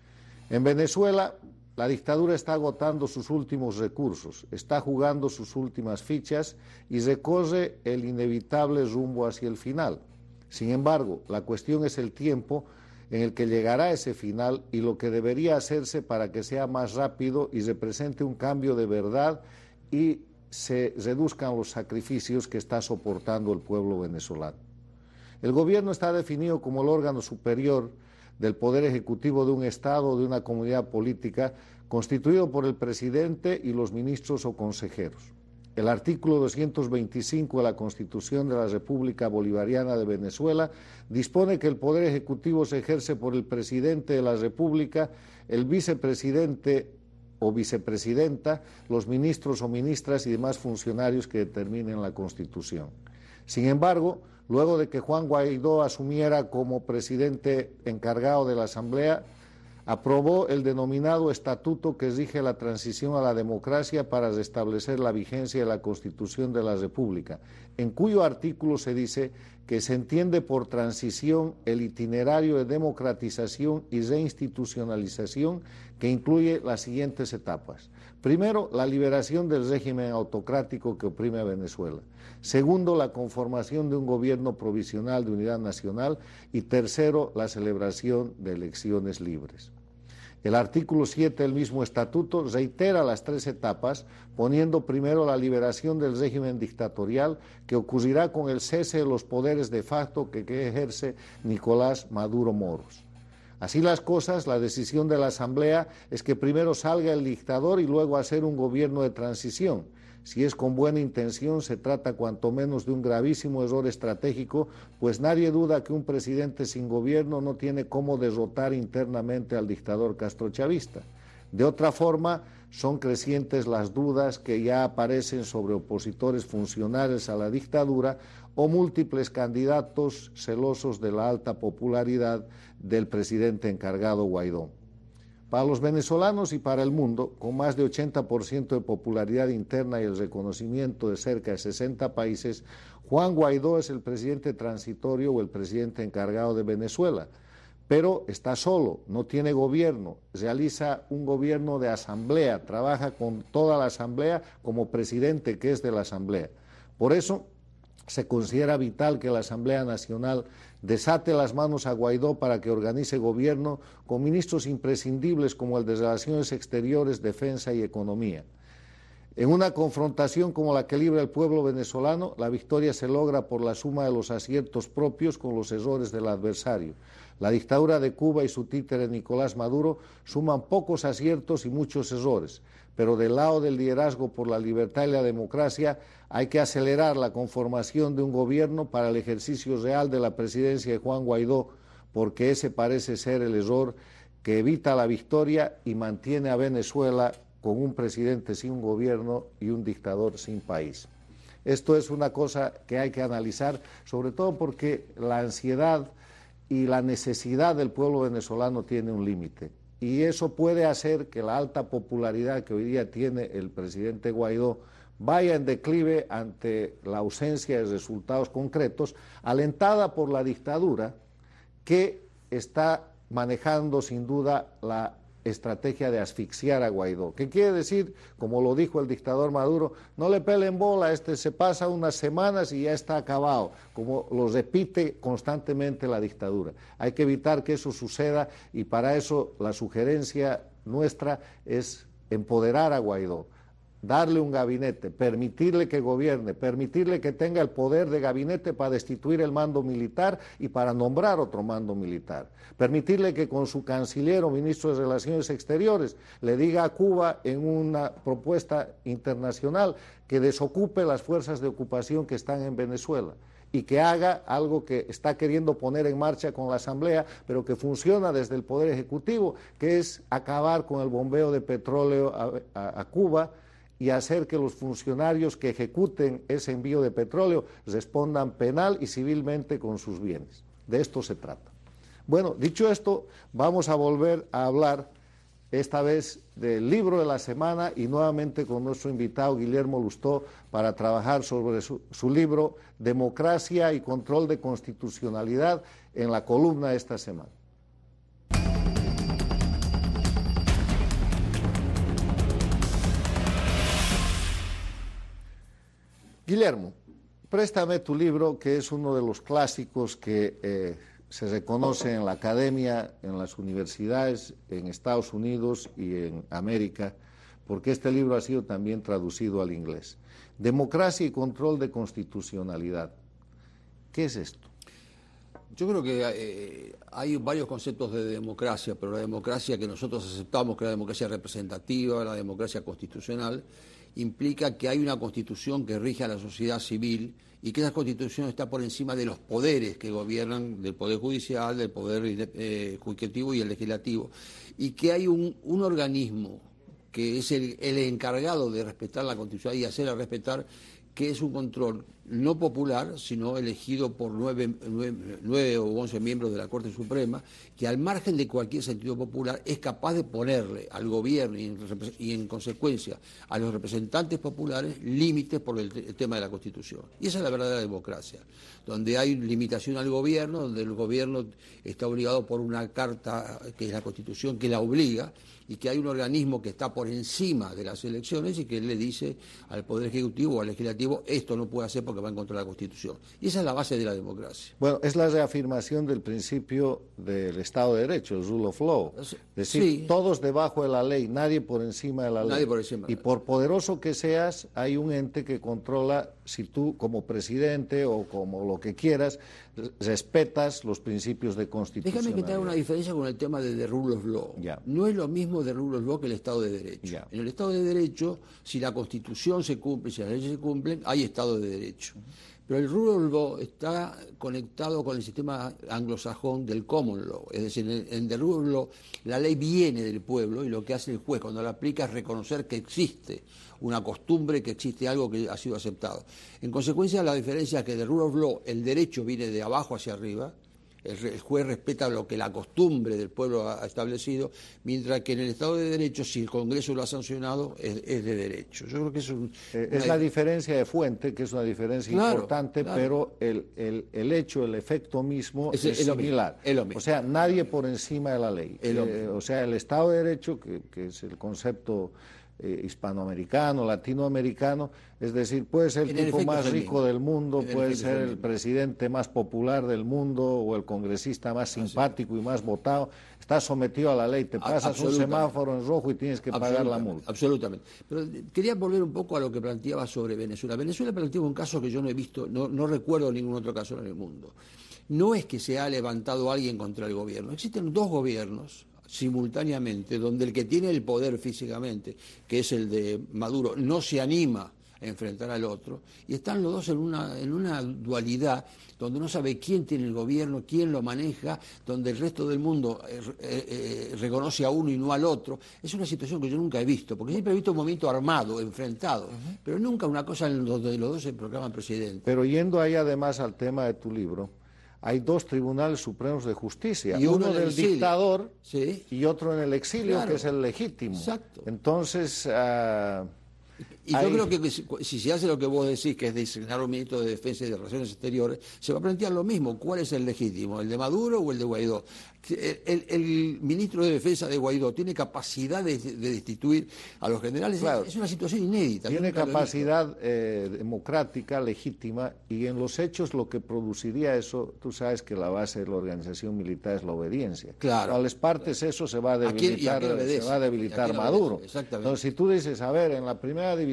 En Venezuela, la dictadura está agotando sus últimos recursos, está jugando sus últimas fichas y recorre el inevitable rumbo hacia el final. Sin embargo, la cuestión es el tiempo en el que llegará ese final y lo que debería hacerse para que sea más rápido y represente un cambio de verdad y se reduzcan los sacrificios que está soportando el pueblo venezolano. El gobierno está definido como el órgano superior del poder ejecutivo de un Estado o de una comunidad política constituido por el presidente y los ministros o consejeros. El artículo doscientos veinticinco de la Constitución de la República Bolivariana de Venezuela dispone que el poder ejecutivo se ejerce por el presidente de la República, el vicepresidente o vicepresidenta, los ministros o ministras y demás funcionarios que determinen la Constitución. Sin embargo, luego de que Juan Guaidó asumiera como presidente encargado de la Asamblea, aprobó el denominado Estatuto que rige la transición a la democracia para restablecer la vigencia de la Constitución de la República, en cuyo artículo se dice que se entiende por transición el itinerario de democratización y reinstitucionalización que incluye las siguientes etapas. Primero, la liberación del régimen autocrático que oprime a Venezuela. Segundo, la conformación de un gobierno provisional de unidad nacional. Y tercero, la celebración de elecciones libres. El artículo siete del mismo estatuto reitera las tres etapas, poniendo primero la liberación del régimen dictatorial, que ocurrirá con el cese de los poderes de facto que, que ejerce Nicolás Maduro Moros. Así las cosas, la decisión de la Asamblea es que primero salga el dictador y luego hacer un gobierno de transición. Si es con buena intención, se trata cuanto menos de un gravísimo error estratégico, pues nadie duda que un presidente sin gobierno no tiene cómo derrotar internamente al dictador castrochavista. De otra forma, son crecientes las dudas que ya aparecen sobre opositores funcionales a la dictadura o múltiples candidatos celosos de la alta popularidad del presidente encargado Guaidó. Para los venezolanos y para el mundo, con más de ochenta por ciento de popularidad interna y el reconocimiento de cerca de sesenta países, Juan Guaidó es el presidente transitorio o el presidente encargado de Venezuela, pero está solo, no tiene gobierno, realiza un gobierno de asamblea, trabaja con toda la asamblea como presidente que es de la asamblea. Por eso se considera vital que la Asamblea Nacional desate las manos a Guaidó para que organice gobierno con ministros imprescindibles como el de Relaciones Exteriores, Defensa y Economía. En una confrontación como la que libra el pueblo venezolano, la victoria se logra por la suma de los aciertos propios con los errores del adversario. La dictadura de Cuba y su títere Nicolás Maduro suman pocos aciertos y muchos errores, pero del lado del liderazgo por la libertad y la democracia hay que acelerar la conformación de un gobierno para el ejercicio real de la presidencia de Juan Guaidó, porque ese parece ser el error que evita la victoria y mantiene a Venezuela con un presidente sin gobierno y un dictador sin país. Esto es una cosa que hay que analizar, sobre todo porque la ansiedad y la necesidad del pueblo venezolano tiene un límite. Y eso puede hacer que la alta popularidad que hoy día tiene el presidente Guaidó vaya en declive ante la ausencia de resultados concretos, alentada por la dictadura que está manejando sin duda la estrategia de asfixiar a Guaidó. ¿Qué quiere decir? Como lo dijo el dictador Maduro, no le pelen bola, este se pasa unas semanas y ya está acabado, como lo repite constantemente la dictadura. Hay que evitar que eso suceda y para eso la sugerencia nuestra es empoderar a Guaidó, darle un gabinete, permitirle que gobierne, permitirle que tenga el poder de gabinete para destituir el mando militar y para nombrar otro mando militar, permitirle que con su canciller o ministro de Relaciones Exteriores le diga a Cuba en una propuesta internacional que desocupe las fuerzas de ocupación que están en Venezuela y que haga algo que está queriendo poner en marcha con la Asamblea, pero que funciona desde el Poder Ejecutivo, que es acabar con el bombeo de petróleo a, a, a Cuba y hacer que los funcionarios que ejecuten ese envío de petróleo respondan penal y civilmente con sus bienes. De esto se trata. Bueno, dicho esto, vamos a volver a hablar esta vez del libro de la semana y nuevamente con nuestro invitado Guillermo Lustó para trabajar sobre su, su libro Democracia y Control de Constitucionalidad en la columna de esta semana. Guillermo, préstame tu libro, que es uno de los clásicos que eh, se reconoce en la academia, en las universidades, en Estados Unidos y en América, porque este libro ha sido también traducido al inglés. Democracia y Control de Constitucionalidad. ¿Qué es esto? Yo creo que eh, hay varios conceptos de democracia, pero la democracia que nosotros aceptamos, que es la democracia representativa, la democracia constitucional, implica que hay una constitución que rige a la sociedad civil y que esa constitución está por encima de los poderes que gobiernan, del poder judicial, del poder eh, ejecutivo y el legislativo, y que hay un, un organismo que es el, el encargado de respetar la constitución y hacerla respetar, que es un control no popular, sino elegido por nueve, nueve, nueve o once miembros de la Corte Suprema, que al margen de cualquier sentido popular es capaz de ponerle al gobierno y en, y en consecuencia a los representantes populares límites por el, el tema de la Constitución. Y esa es la verdadera democracia, donde hay limitación al gobierno, donde el gobierno está obligado por una carta, que es la Constitución, que la obliga, y que hay un organismo que está por encima de las elecciones y que le dice al Poder Ejecutivo o al Legislativo, esto no puede hacer porque va en contra de la Constitución. Y esa es la base de la democracia. Bueno, es la reafirmación del principio del Estado de Derecho, el rule of law. Es decir, sí, todos debajo de la ley, nadie por encima de la ley. Nadie por encima. Y por poderoso que seas, hay un ente que controla si tú como presidente o como lo que quieras, respetas los principios de constitucionalidad. Déjame que te haga una diferencia con el tema de the rule of law. Ya. No es lo mismo de rule of law que el Estado de Derecho. Ya. En el Estado de Derecho, si la Constitución se cumple, si las leyes se cumplen, hay Estado de Derecho. Uh-huh. Pero el rule of law está conectado con el sistema anglosajón del common law. Es decir, en, en the rule of law la ley viene del pueblo y lo que hace el juez cuando la aplica es reconocer que existe una costumbre, que existe algo que ha sido aceptado. En consecuencia, la diferencia es que de rule of law el derecho viene de abajo hacia arriba, el, el juez respeta lo que la costumbre del pueblo ha establecido, mientras que en el Estado de Derecho, si el Congreso lo ha sancionado, es, es de derecho. Yo creo que es un, eh, es una... la diferencia de fuente, que es una diferencia claro, importante, claro. pero el, el, el hecho, el efecto mismo es, es, es similar. Es lo mismo. O sea, nadie por encima de la ley. Eh, o sea, el Estado de Derecho, que, que es el concepto Eh, hispanoamericano, latinoamericano, es decir, puede ser el tipo más rico del mundo, puede ser el presidente más popular del mundo o el congresista más simpático y más votado, está sometido a la ley, te pasas un semáforo en rojo y tienes que pagar la multa. Absolutamente. Pero quería volver un poco a lo que planteaba sobre Venezuela. Venezuela planteaba un caso que yo no he visto, no, no recuerdo ningún otro caso en el mundo. No es que se ha levantado alguien contra el gobierno, existen dos gobiernos simultáneamente, donde el que tiene el poder físicamente, que es el de Maduro, no se anima a enfrentar al otro, y están los dos en una, en una dualidad donde no sabe quién tiene el gobierno, quién lo maneja, donde el resto del mundo eh, eh, reconoce a uno y no al otro. Es una situación que yo nunca he visto, porque siempre he visto un movimiento armado, enfrentado, uh-huh. pero nunca una cosa en donde los dos se proclaman presidente. Pero yendo ahí además al tema de tu libro, hay dos tribunales supremos de justicia, y uno, uno del exilio. dictador ¿Sí? y otro en el exilio, claro. que es el legítimo. Exacto. Entonces, uh, y yo hay... creo que si, si se hace lo que vos decís, que es designar un ministro de Defensa y de Relaciones Exteriores, se va a plantear lo mismo. ¿Cuál es el legítimo? ¿El de Maduro o el de Guaidó? El, el, el ministro de Defensa de Guaidó tiene capacidad de, de destituir a los generales. Claro. Es una situación inédita. Tiene capacidad eh, democrática, legítima, y en los hechos lo que produciría eso, tú sabes que la base de la organización militar es la obediencia. Claro. A las partes eso se va a debilitar, ¿A quién, y a quién se va a debilitar Maduro. Exactamente. Entonces, si tú dices, a ver, en la primera división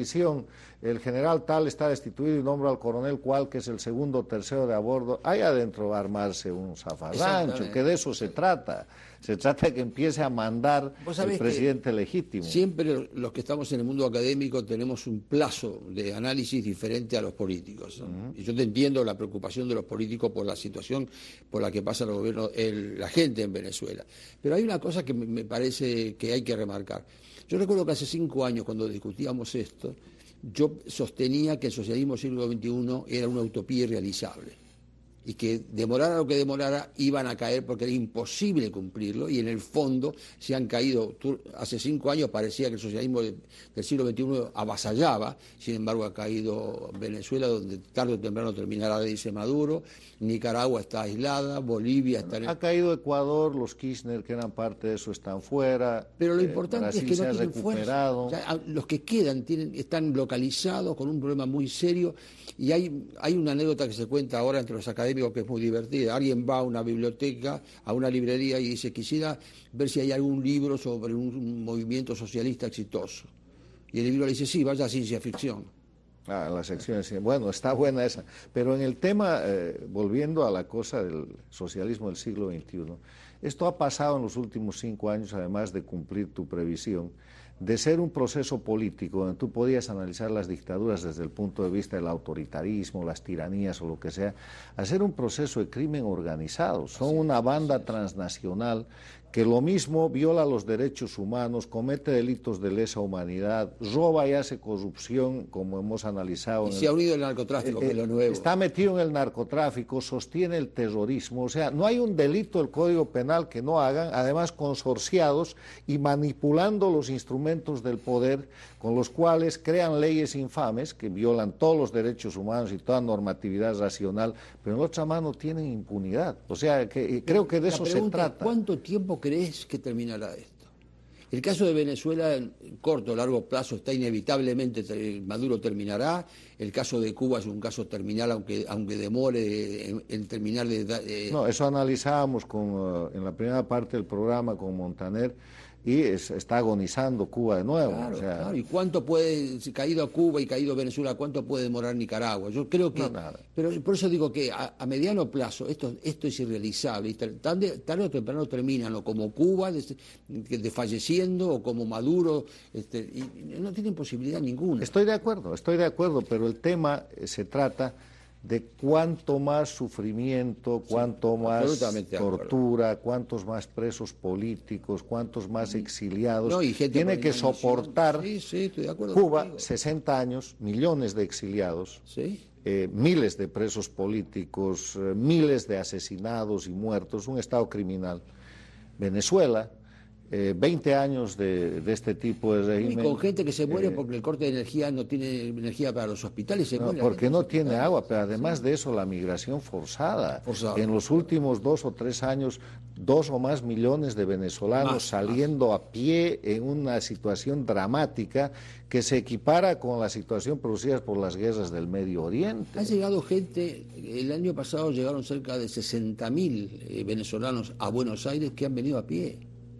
televisión, el general tal está destituido y nombra al coronel cual, que es el segundo o tercero de a bordo, ahí adentro va a armarse un zafarrancho, que de eso se trata. Se trata de que empiece a mandar el presidente legítimo. Siempre los que estamos en el mundo académico tenemos un plazo de análisis diferente a los políticos, ¿no? Uh-huh. Y yo te entiendo la preocupación de los políticos por la situación por la que pasa el gobierno, el, la gente en Venezuela. Pero hay una cosa que me, me parece que hay que remarcar. Yo recuerdo que hace cinco años, cuando discutíamos esto, yo sostenía que el socialismo del siglo veintiuno era una utopía irrealizable y que demorara lo que demorara iban a caer porque era imposible cumplirlo, y en el fondo se han caído. Tú, hace cinco años parecía que el socialismo de, del siglo veintiuno avasallaba, sin embargo ha caído Venezuela, donde tarde o temprano terminará, dice Maduro. Nicaragua está aislada, Bolivia está... En el... Ha caído Ecuador, los Kirchner, que eran parte de eso, están fuera. Pero lo importante eh, es que no tienen fuerza. O sea, los que quedan tienen, están localizados con un problema muy serio, y hay, hay una anécdota que se cuenta ahora entre los académicos que es muy divertida. Alguien va a una biblioteca, a una librería, y dice: quisiera ver si hay algún libro sobre un movimiento socialista exitoso. Y el libro le dice: sí, vaya a ciencia ficción. Ah, la sección, bueno, está buena esa. Pero en el tema, eh, volviendo a la cosa del socialismo del siglo veintiuno, esto ha pasado en los últimos cinco años, además de cumplir tu previsión, de ser un proceso político donde tú podías analizar las dictaduras desde el punto de vista del autoritarismo, las tiranías o lo que sea, a ser un proceso de crimen organizado. Son una banda transnacional que lo mismo viola los derechos humanos, comete delitos de lesa humanidad, roba y hace corrupción, como hemos analizado. Y se ha unido el narcotráfico, eh, que es lo nuevo. Está metido en el narcotráfico, sostiene el terrorismo. O sea, no hay un delito del Código Penal que no hagan, además consorciados y manipulando los instrumentos del poder, con los cuales crean leyes infames que violan todos los derechos humanos y toda normatividad racional, pero en la otra mano tienen impunidad. O sea, que creo que de La eso pregunta, se trata. ¿cuánto tiempo crees que terminará esto? El caso de Venezuela, en corto o largo plazo, está inevitablemente, Maduro terminará. El caso de Cuba es un caso terminal, aunque aunque demore en, en terminar de... de... No, eso analizábamos con, uh, en la primera parte del programa con Montaner, y es, está agonizando Cuba de nuevo. Claro, o sea, claro. ¿Y cuánto puede, si caído Cuba y caído Venezuela, cuánto puede demorar Nicaragua? Yo creo que... No, nada. Pero por eso digo que a, a mediano plazo esto, esto es irrealizable. Y tarde, tarde o temprano terminan, o como Cuba, desfalleciendo, o como Maduro, este, y no tienen posibilidad ninguna. Estoy de acuerdo, estoy de acuerdo, pero el tema eh, se trata de cuánto más sufrimiento, cuánto sí, más tortura, cuántos más presos políticos, cuántos más exiliados, no, y tiene que soportar sí, sí, estoy de acuerdo Cuba, contigo. sesenta años, millones de exiliados, ¿Sí? eh, miles de presos políticos, eh, miles de asesinados y muertos, un estado criminal. Venezuela, Eh, veinte años de, de este tipo de régimen. Y con gente que se muere eh, porque el corte de energía no tiene energía para los hospitales. Se no, muere porque no tiene hospitales. agua, pero además de eso la migración forzada. Forzada. En los últimos dos o tres años, dos o más millones de venezolanos Más, saliendo más. a pie en una situación dramática que se equipara con la situación producida por las guerras del Medio Oriente. Ha llegado gente, el año pasado llegaron cerca de sesenta mil eh, venezolanos a Buenos Aires que han venido a pie.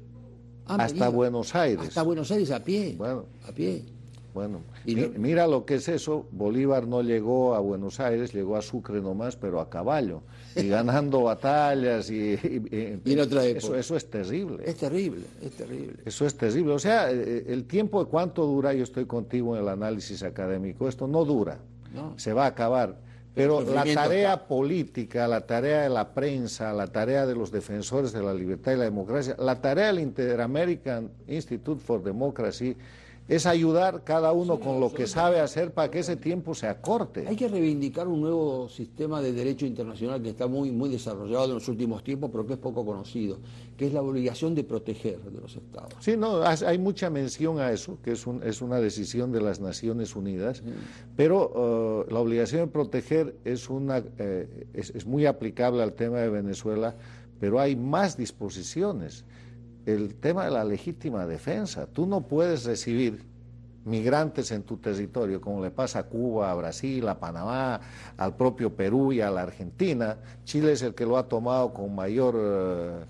Han Hasta venido, Buenos Aires. Hasta Buenos Aires a pie. Bueno. A pie. Bueno, Y mi, no- mira lo que es eso. Bolívar no llegó a Buenos Aires, llegó a Sucre nomás, pero a caballo, y ganando batallas. Y, y- Y en otra eso, época. eso es terrible. Es terrible, es terrible. Eso es terrible. O sea, eh, el tiempo de cuánto dura, yo estoy contigo en el análisis académico, esto no dura, No. se va a acabar. Pero El la sufrimiento tarea está. política, la tarea de la prensa, la tarea de los defensores de la libertad y la democracia, la tarea del Inter-American Institute for Democracy es ayudar cada uno con lo que sabe hacer para que ese tiempo se acorte. Hay que reivindicar un nuevo sistema de derecho internacional que está muy, muy desarrollado en los últimos tiempos, pero que es poco conocido, que es la obligación de proteger de los estados. Sí, no, hay mucha mención a eso, que es, un, es una decisión de las Naciones Unidas, pero uh, la obligación de proteger es, una, eh, es, es muy aplicable al tema de Venezuela, pero hay más disposiciones. El tema de la legítima defensa, tú no puedes recibir migrantes en tu territorio, como le pasa a Cuba, a Brasil, a Panamá, al propio Perú y a la Argentina. Chile es el que lo ha tomado con mayor... Uh,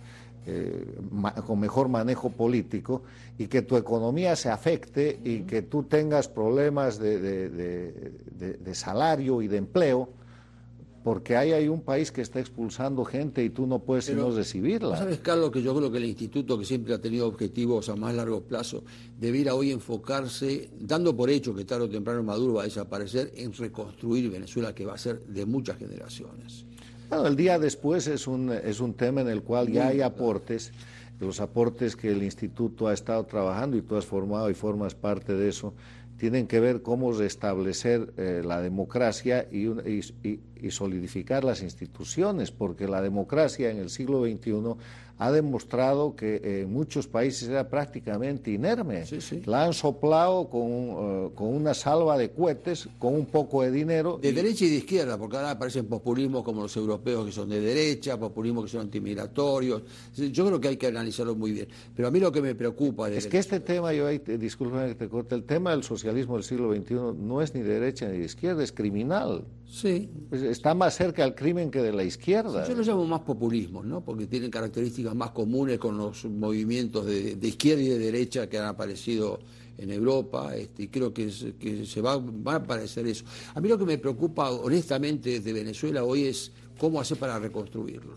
eh, ma, con mejor manejo político, y que tu economía se afecte y que tú tengas problemas de, de, de, de, de salario y de empleo, porque ahí hay un país que está expulsando gente y tú no puedes Pero, sino recibirla. ¿Sabes, Carlos, que yo creo que el instituto, que siempre ha tenido objetivos a más largo plazo, debiera hoy enfocarse, dando por hecho que tarde o temprano Maduro va a desaparecer, en reconstruir Venezuela, que va a ser de muchas generaciones? Bueno, el día después es un, es un tema en el cual ya hay aportes, los aportes que el instituto ha estado trabajando y tú has formado y formas parte de eso, tienen que ver cómo restablecer eh, la democracia y, y, y solidificar las instituciones, porque la democracia en el siglo veintiuno ha demostrado que en muchos países era prácticamente inerme. Sí, sí. La han soplado con, uh, con una salva de cohetes, con un poco de dinero. De y... derecha y de izquierda, porque ahora aparecen populismos como los europeos que son de derecha, populismos que son antimigratorios. Yo creo que hay que analizarlo muy bien. Pero a mí lo que me preocupa... Es que este tema, yo ahí, discúlpame que te corte, el tema del socialismo del siglo veintiuno no es ni de derecha ni de izquierda, es criminal. Sí. Está más cerca al crimen que de la izquierda. Sí, yo lo llamo más populismo, ¿no? Porque tienen características más comunes con los movimientos de, de izquierda y de derecha que han aparecido en Europa, este, y creo que, es, que se va, va a aparecer eso. A mí lo que me preocupa honestamente de Venezuela hoy es cómo hacer para reconstruirlo.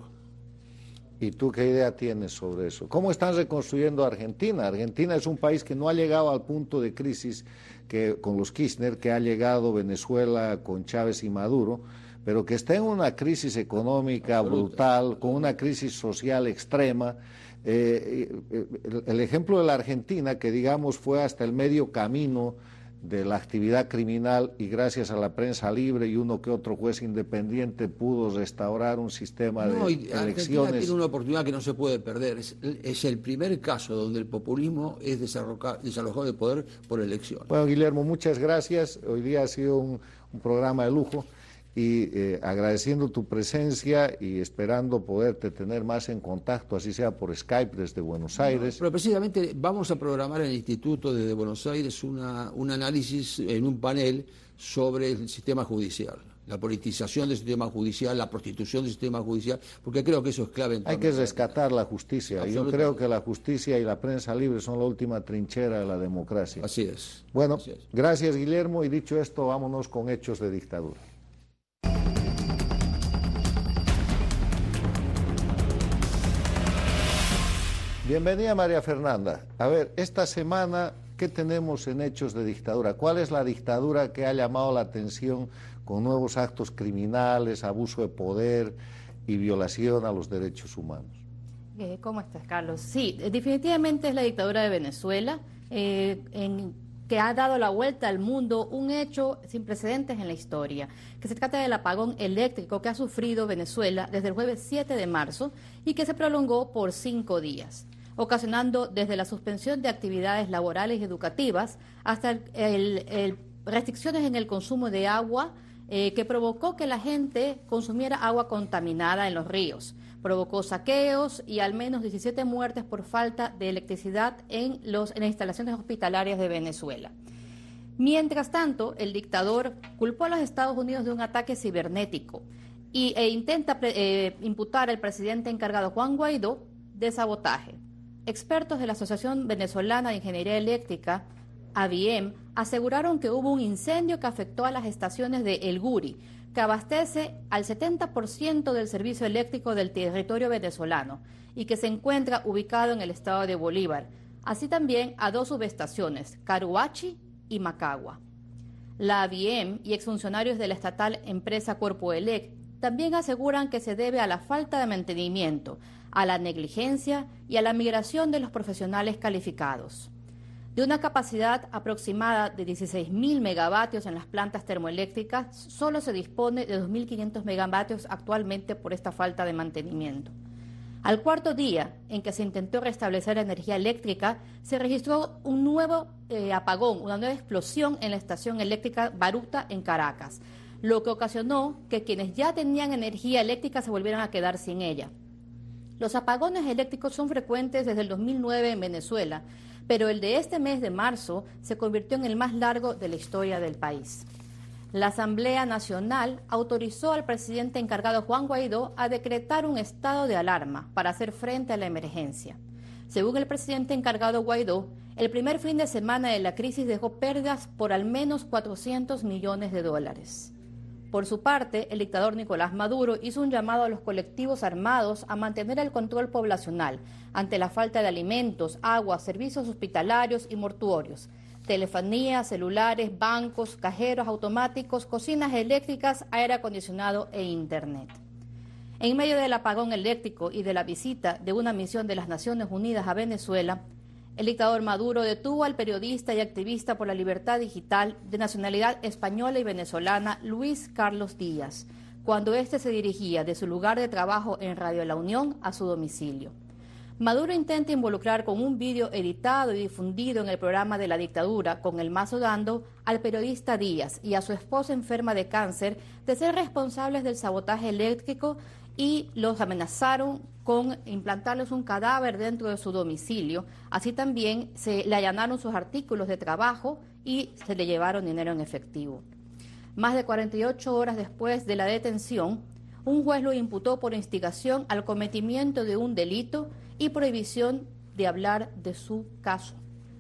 ¿Y tú qué idea tienes sobre eso? ¿Cómo están reconstruyendo Argentina? Argentina es un país que no ha llegado al punto de crisis que con los Kirchner, que ha llegado Venezuela con Chávez y Maduro, pero que está en una crisis económica brutal, con una crisis social extrema. Eh, el, el ejemplo de la Argentina, que digamos fue hasta el medio camino de la actividad criminal y gracias a la prensa libre y uno que otro juez independiente pudo restaurar un sistema no, de y elecciones. Argentina tiene una oportunidad que no se puede perder. Es, es el primer caso donde el populismo es desalojado de poder por elecciones. Bueno, Guillermo, muchas gracias. Hoy día ha sido un, un programa de lujo. Y eh, agradeciendo tu presencia y esperando poderte tener más en contacto, así sea por Skype desde Buenos Aires. No, pero precisamente vamos a programar en el Instituto desde Buenos Aires una, un análisis en un panel sobre el sistema judicial, la politización del sistema judicial, la prostitución del sistema judicial, porque creo que eso es clave. En Hay que rescatar la justicia. Yo creo que la justicia y la prensa libre son la última trinchera de la democracia. Así es. Bueno, Así es. Gracias, Guillermo, y dicho esto, vámonos con hechos de dictadura. Bienvenida, María Fernanda. A ver, esta semana, ¿qué tenemos en hechos de dictadura? ¿Cuál es la dictadura que ha llamado la atención con nuevos actos criminales, abuso de poder y violación a los derechos humanos? Eh, ¿Cómo estás, Carlos? Sí, definitivamente es la dictadura de Venezuela, eh, en, que ha dado la vuelta al mundo, un hecho sin precedentes en la historia, que se trata del apagón eléctrico que ha sufrido Venezuela desde el jueves siete de marzo y que se prolongó por cinco días, ocasionando desde la suspensión de actividades laborales y educativas hasta el, el, el restricciones en el consumo de agua, eh, que provocó que la gente consumiera agua contaminada en los ríos. Provocó saqueos y al menos diecisiete muertes por falta de electricidad en, los, en las instalaciones hospitalarias de Venezuela. Mientras tanto, el dictador culpó a los Estados Unidos de un ataque cibernético y, e intenta eh, imputar al presidente encargado Juan Guaidó de sabotaje. Expertos de la Asociación Venezolana de Ingeniería Eléctrica, A B I E M, aseguraron que hubo un incendio que afectó a las estaciones de El Guri, que abastece al setenta por ciento del servicio eléctrico del territorio venezolano y que se encuentra ubicado en el estado de Bolívar, así también a dos subestaciones, Caruachi y Macagua. La A B I E M y exfuncionarios de la estatal empresa Cuerpo Elec también aseguran que se debe a la falta de mantenimiento, a la negligencia y a la migración de los profesionales calificados. De una capacidad aproximada de dieciséis mil megavatios en las plantas termoeléctricas, solo se dispone de dos mil quinientos megavatios actualmente por esta falta de mantenimiento. Al cuarto día en que se intentó restablecer energía eléctrica, se registró un nuevo eh, apagón, una nueva explosión en la estación eléctrica Baruta en Caracas, lo que ocasionó que quienes ya tenían energía eléctrica se volvieran a quedar sin ella. Los apagones eléctricos son frecuentes desde el dos mil nueve en Venezuela, pero el de este mes de marzo se convirtió en el más largo de la historia del país. La Asamblea Nacional autorizó al presidente encargado Juan Guaidó a decretar un estado de alarma para hacer frente a la emergencia. Según el presidente encargado Guaidó, el primer fin de semana de la crisis dejó pérdidas por al menos cuatrocientos millones de dólares. Por su parte, el dictador Nicolás Maduro hizo un llamado a los colectivos armados a mantener el control poblacional ante la falta de alimentos, agua, servicios hospitalarios y mortuorios, telefonía, celulares, bancos, cajeros automáticos, cocinas eléctricas, aire acondicionado e internet. En medio del apagón eléctrico y de la visita de una misión de las Naciones Unidas a Venezuela, el dictador Maduro detuvo al periodista y activista por la libertad digital de nacionalidad española y venezolana Luis Carlos Díaz, cuando éste se dirigía de su lugar de trabajo en Radio La Unión a su domicilio. Maduro intenta involucrar con un vídeo editado y difundido en el programa de la dictadura con el mazo dando al periodista Díaz y a su esposa enferma de cáncer de ser responsables del sabotaje eléctrico y los amenazaron con implantarles un cadáver dentro de su domicilio. Así también se le allanaron sus artículos de trabajo y se le llevaron dinero en efectivo. Más de cuarenta y ocho horas después de la detención, un juez lo imputó por instigación al cometimiento de un delito y prohibición de hablar de su caso.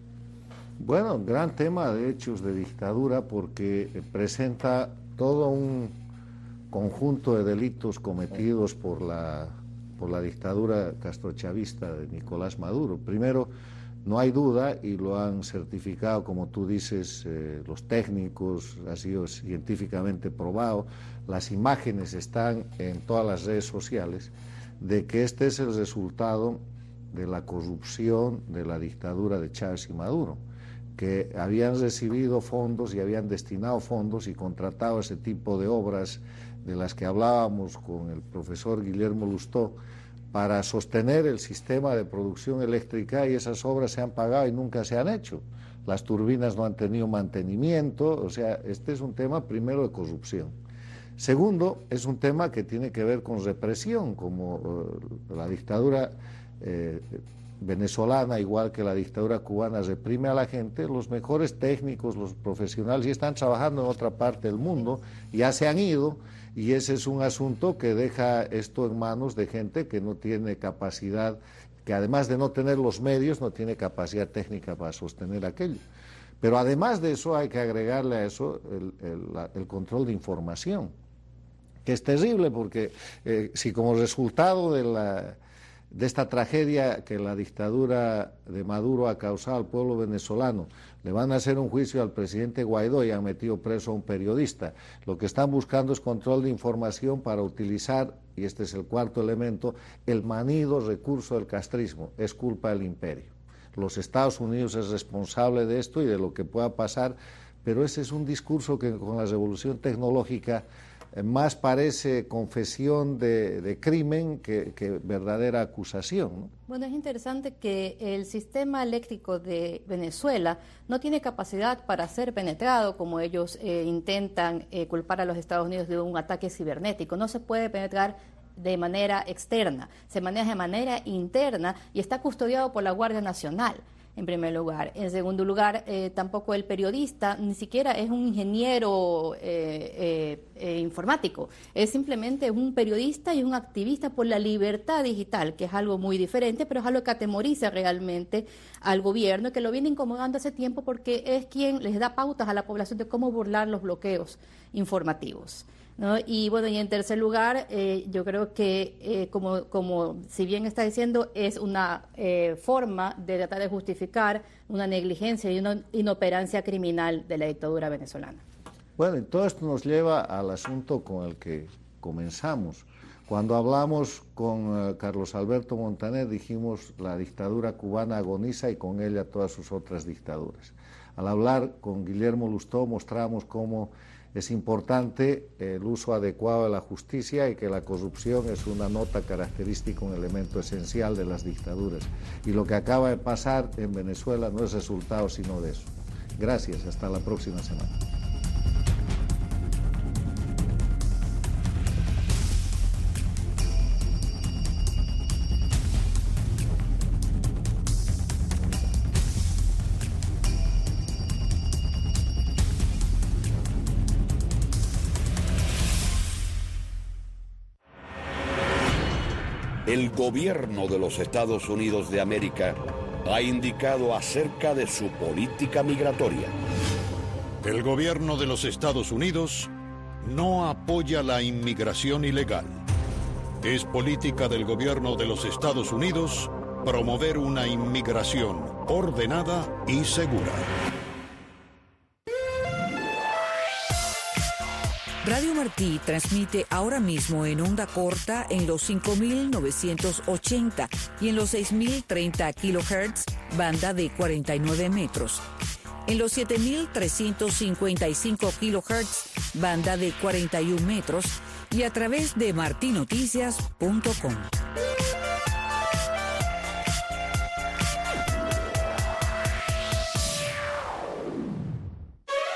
Bueno, gran tema de hechos de dictadura porque presenta todo un conjunto de delitos cometidos por la, por la dictadura castrochavista de Nicolás Maduro. Primero, no hay duda, y lo han certificado, como tú dices, eh, los técnicos, ha sido científicamente probado, las imágenes están en todas las redes sociales, de que este es el resultado de la corrupción de la dictadura de Chávez y Maduro, que habían recibido fondos y habían destinado fondos y contratado ese tipo de obras de las que hablábamos con el profesor Guillermo Lustó para sostener el sistema de producción eléctrica, y esas obras se han pagado y nunca se han hecho. Las turbinas no han tenido mantenimiento, o sea, este es un tema primero de corrupción. Segundo, es un tema que tiene que ver con represión, como uh, la dictadura eh, venezolana, igual que la dictadura cubana, reprime a la gente. Los mejores técnicos, los profesionales, ya están trabajando en otra parte del mundo, ya se han ido, y ese es un asunto que deja esto en manos de gente que no tiene capacidad, que además de no tener los medios, no tiene capacidad técnica para sostener aquello. Pero además de eso hay que agregarle a eso el, el, la, el control de información, que es terrible porque eh, si como resultado de, la, de esta tragedia que la dictadura de Maduro ha causado al pueblo venezolano, le van a hacer un juicio al presidente Guaidó y han metido preso a un periodista, lo que están buscando es control de información para utilizar, y este es el cuarto elemento, el manido recurso del castrismo, es culpa del imperio. Los Estados Unidos es responsable de esto y de lo que pueda pasar, pero ese es un discurso que con la revolución tecnológica eh, más parece confesión de, de crimen que, que verdadera acusación, ¿no? Bueno, es interesante que el sistema eléctrico de Venezuela no tiene capacidad para ser penetrado, como ellos eh, intentan eh, culpar a los Estados Unidos de un ataque cibernético. No se puede penetrar de manera externa, se maneja de manera interna y está custodiado por la Guardia Nacional, en primer lugar. En segundo lugar, eh, tampoco el periodista ni siquiera es un ingeniero eh, eh, eh, informático, es simplemente un periodista y un activista por la libertad digital, que es algo muy diferente, pero es algo que atemoriza realmente al gobierno, que lo viene incomodando hace tiempo porque es quien les da pautas a la población de cómo burlar los bloqueos informativos, ¿no? Y bueno, y en tercer lugar, eh, yo creo que, eh, como, como si bien está diciendo, es una eh, forma de tratar de justificar una negligencia y una inoperancia criminal de la dictadura venezolana. Bueno, y todo esto nos lleva al asunto con el que comenzamos. Cuando hablamos con uh, Carlos Alberto Montaner, dijimos la dictadura cubana agoniza y con ella todas sus otras dictaduras. Al hablar con Guillermo Lustó mostramos cómo es importante el uso adecuado de la justicia y que la corrupción es una nota característica, un elemento esencial de las dictaduras. Y lo que acaba de pasar en Venezuela no es resultado sino de eso. Gracias, hasta la próxima semana. el gobierno de los Estados Unidos de América ha indicado acerca de su política migratoria. El gobierno de los Estados Unidos no apoya la inmigración ilegal. Es política del gobierno de los Estados Unidos promover una inmigración ordenada y segura. Radio Martí transmite ahora mismo en onda corta en los cinco mil novecientos ochenta y en los seis mil treinta kilohertz, banda de cuarenta y nueve metros. En los siete mil trescientos cincuenta y cinco kilohertz, banda de cuarenta y uno metros. Y a través de martinoticias punto com.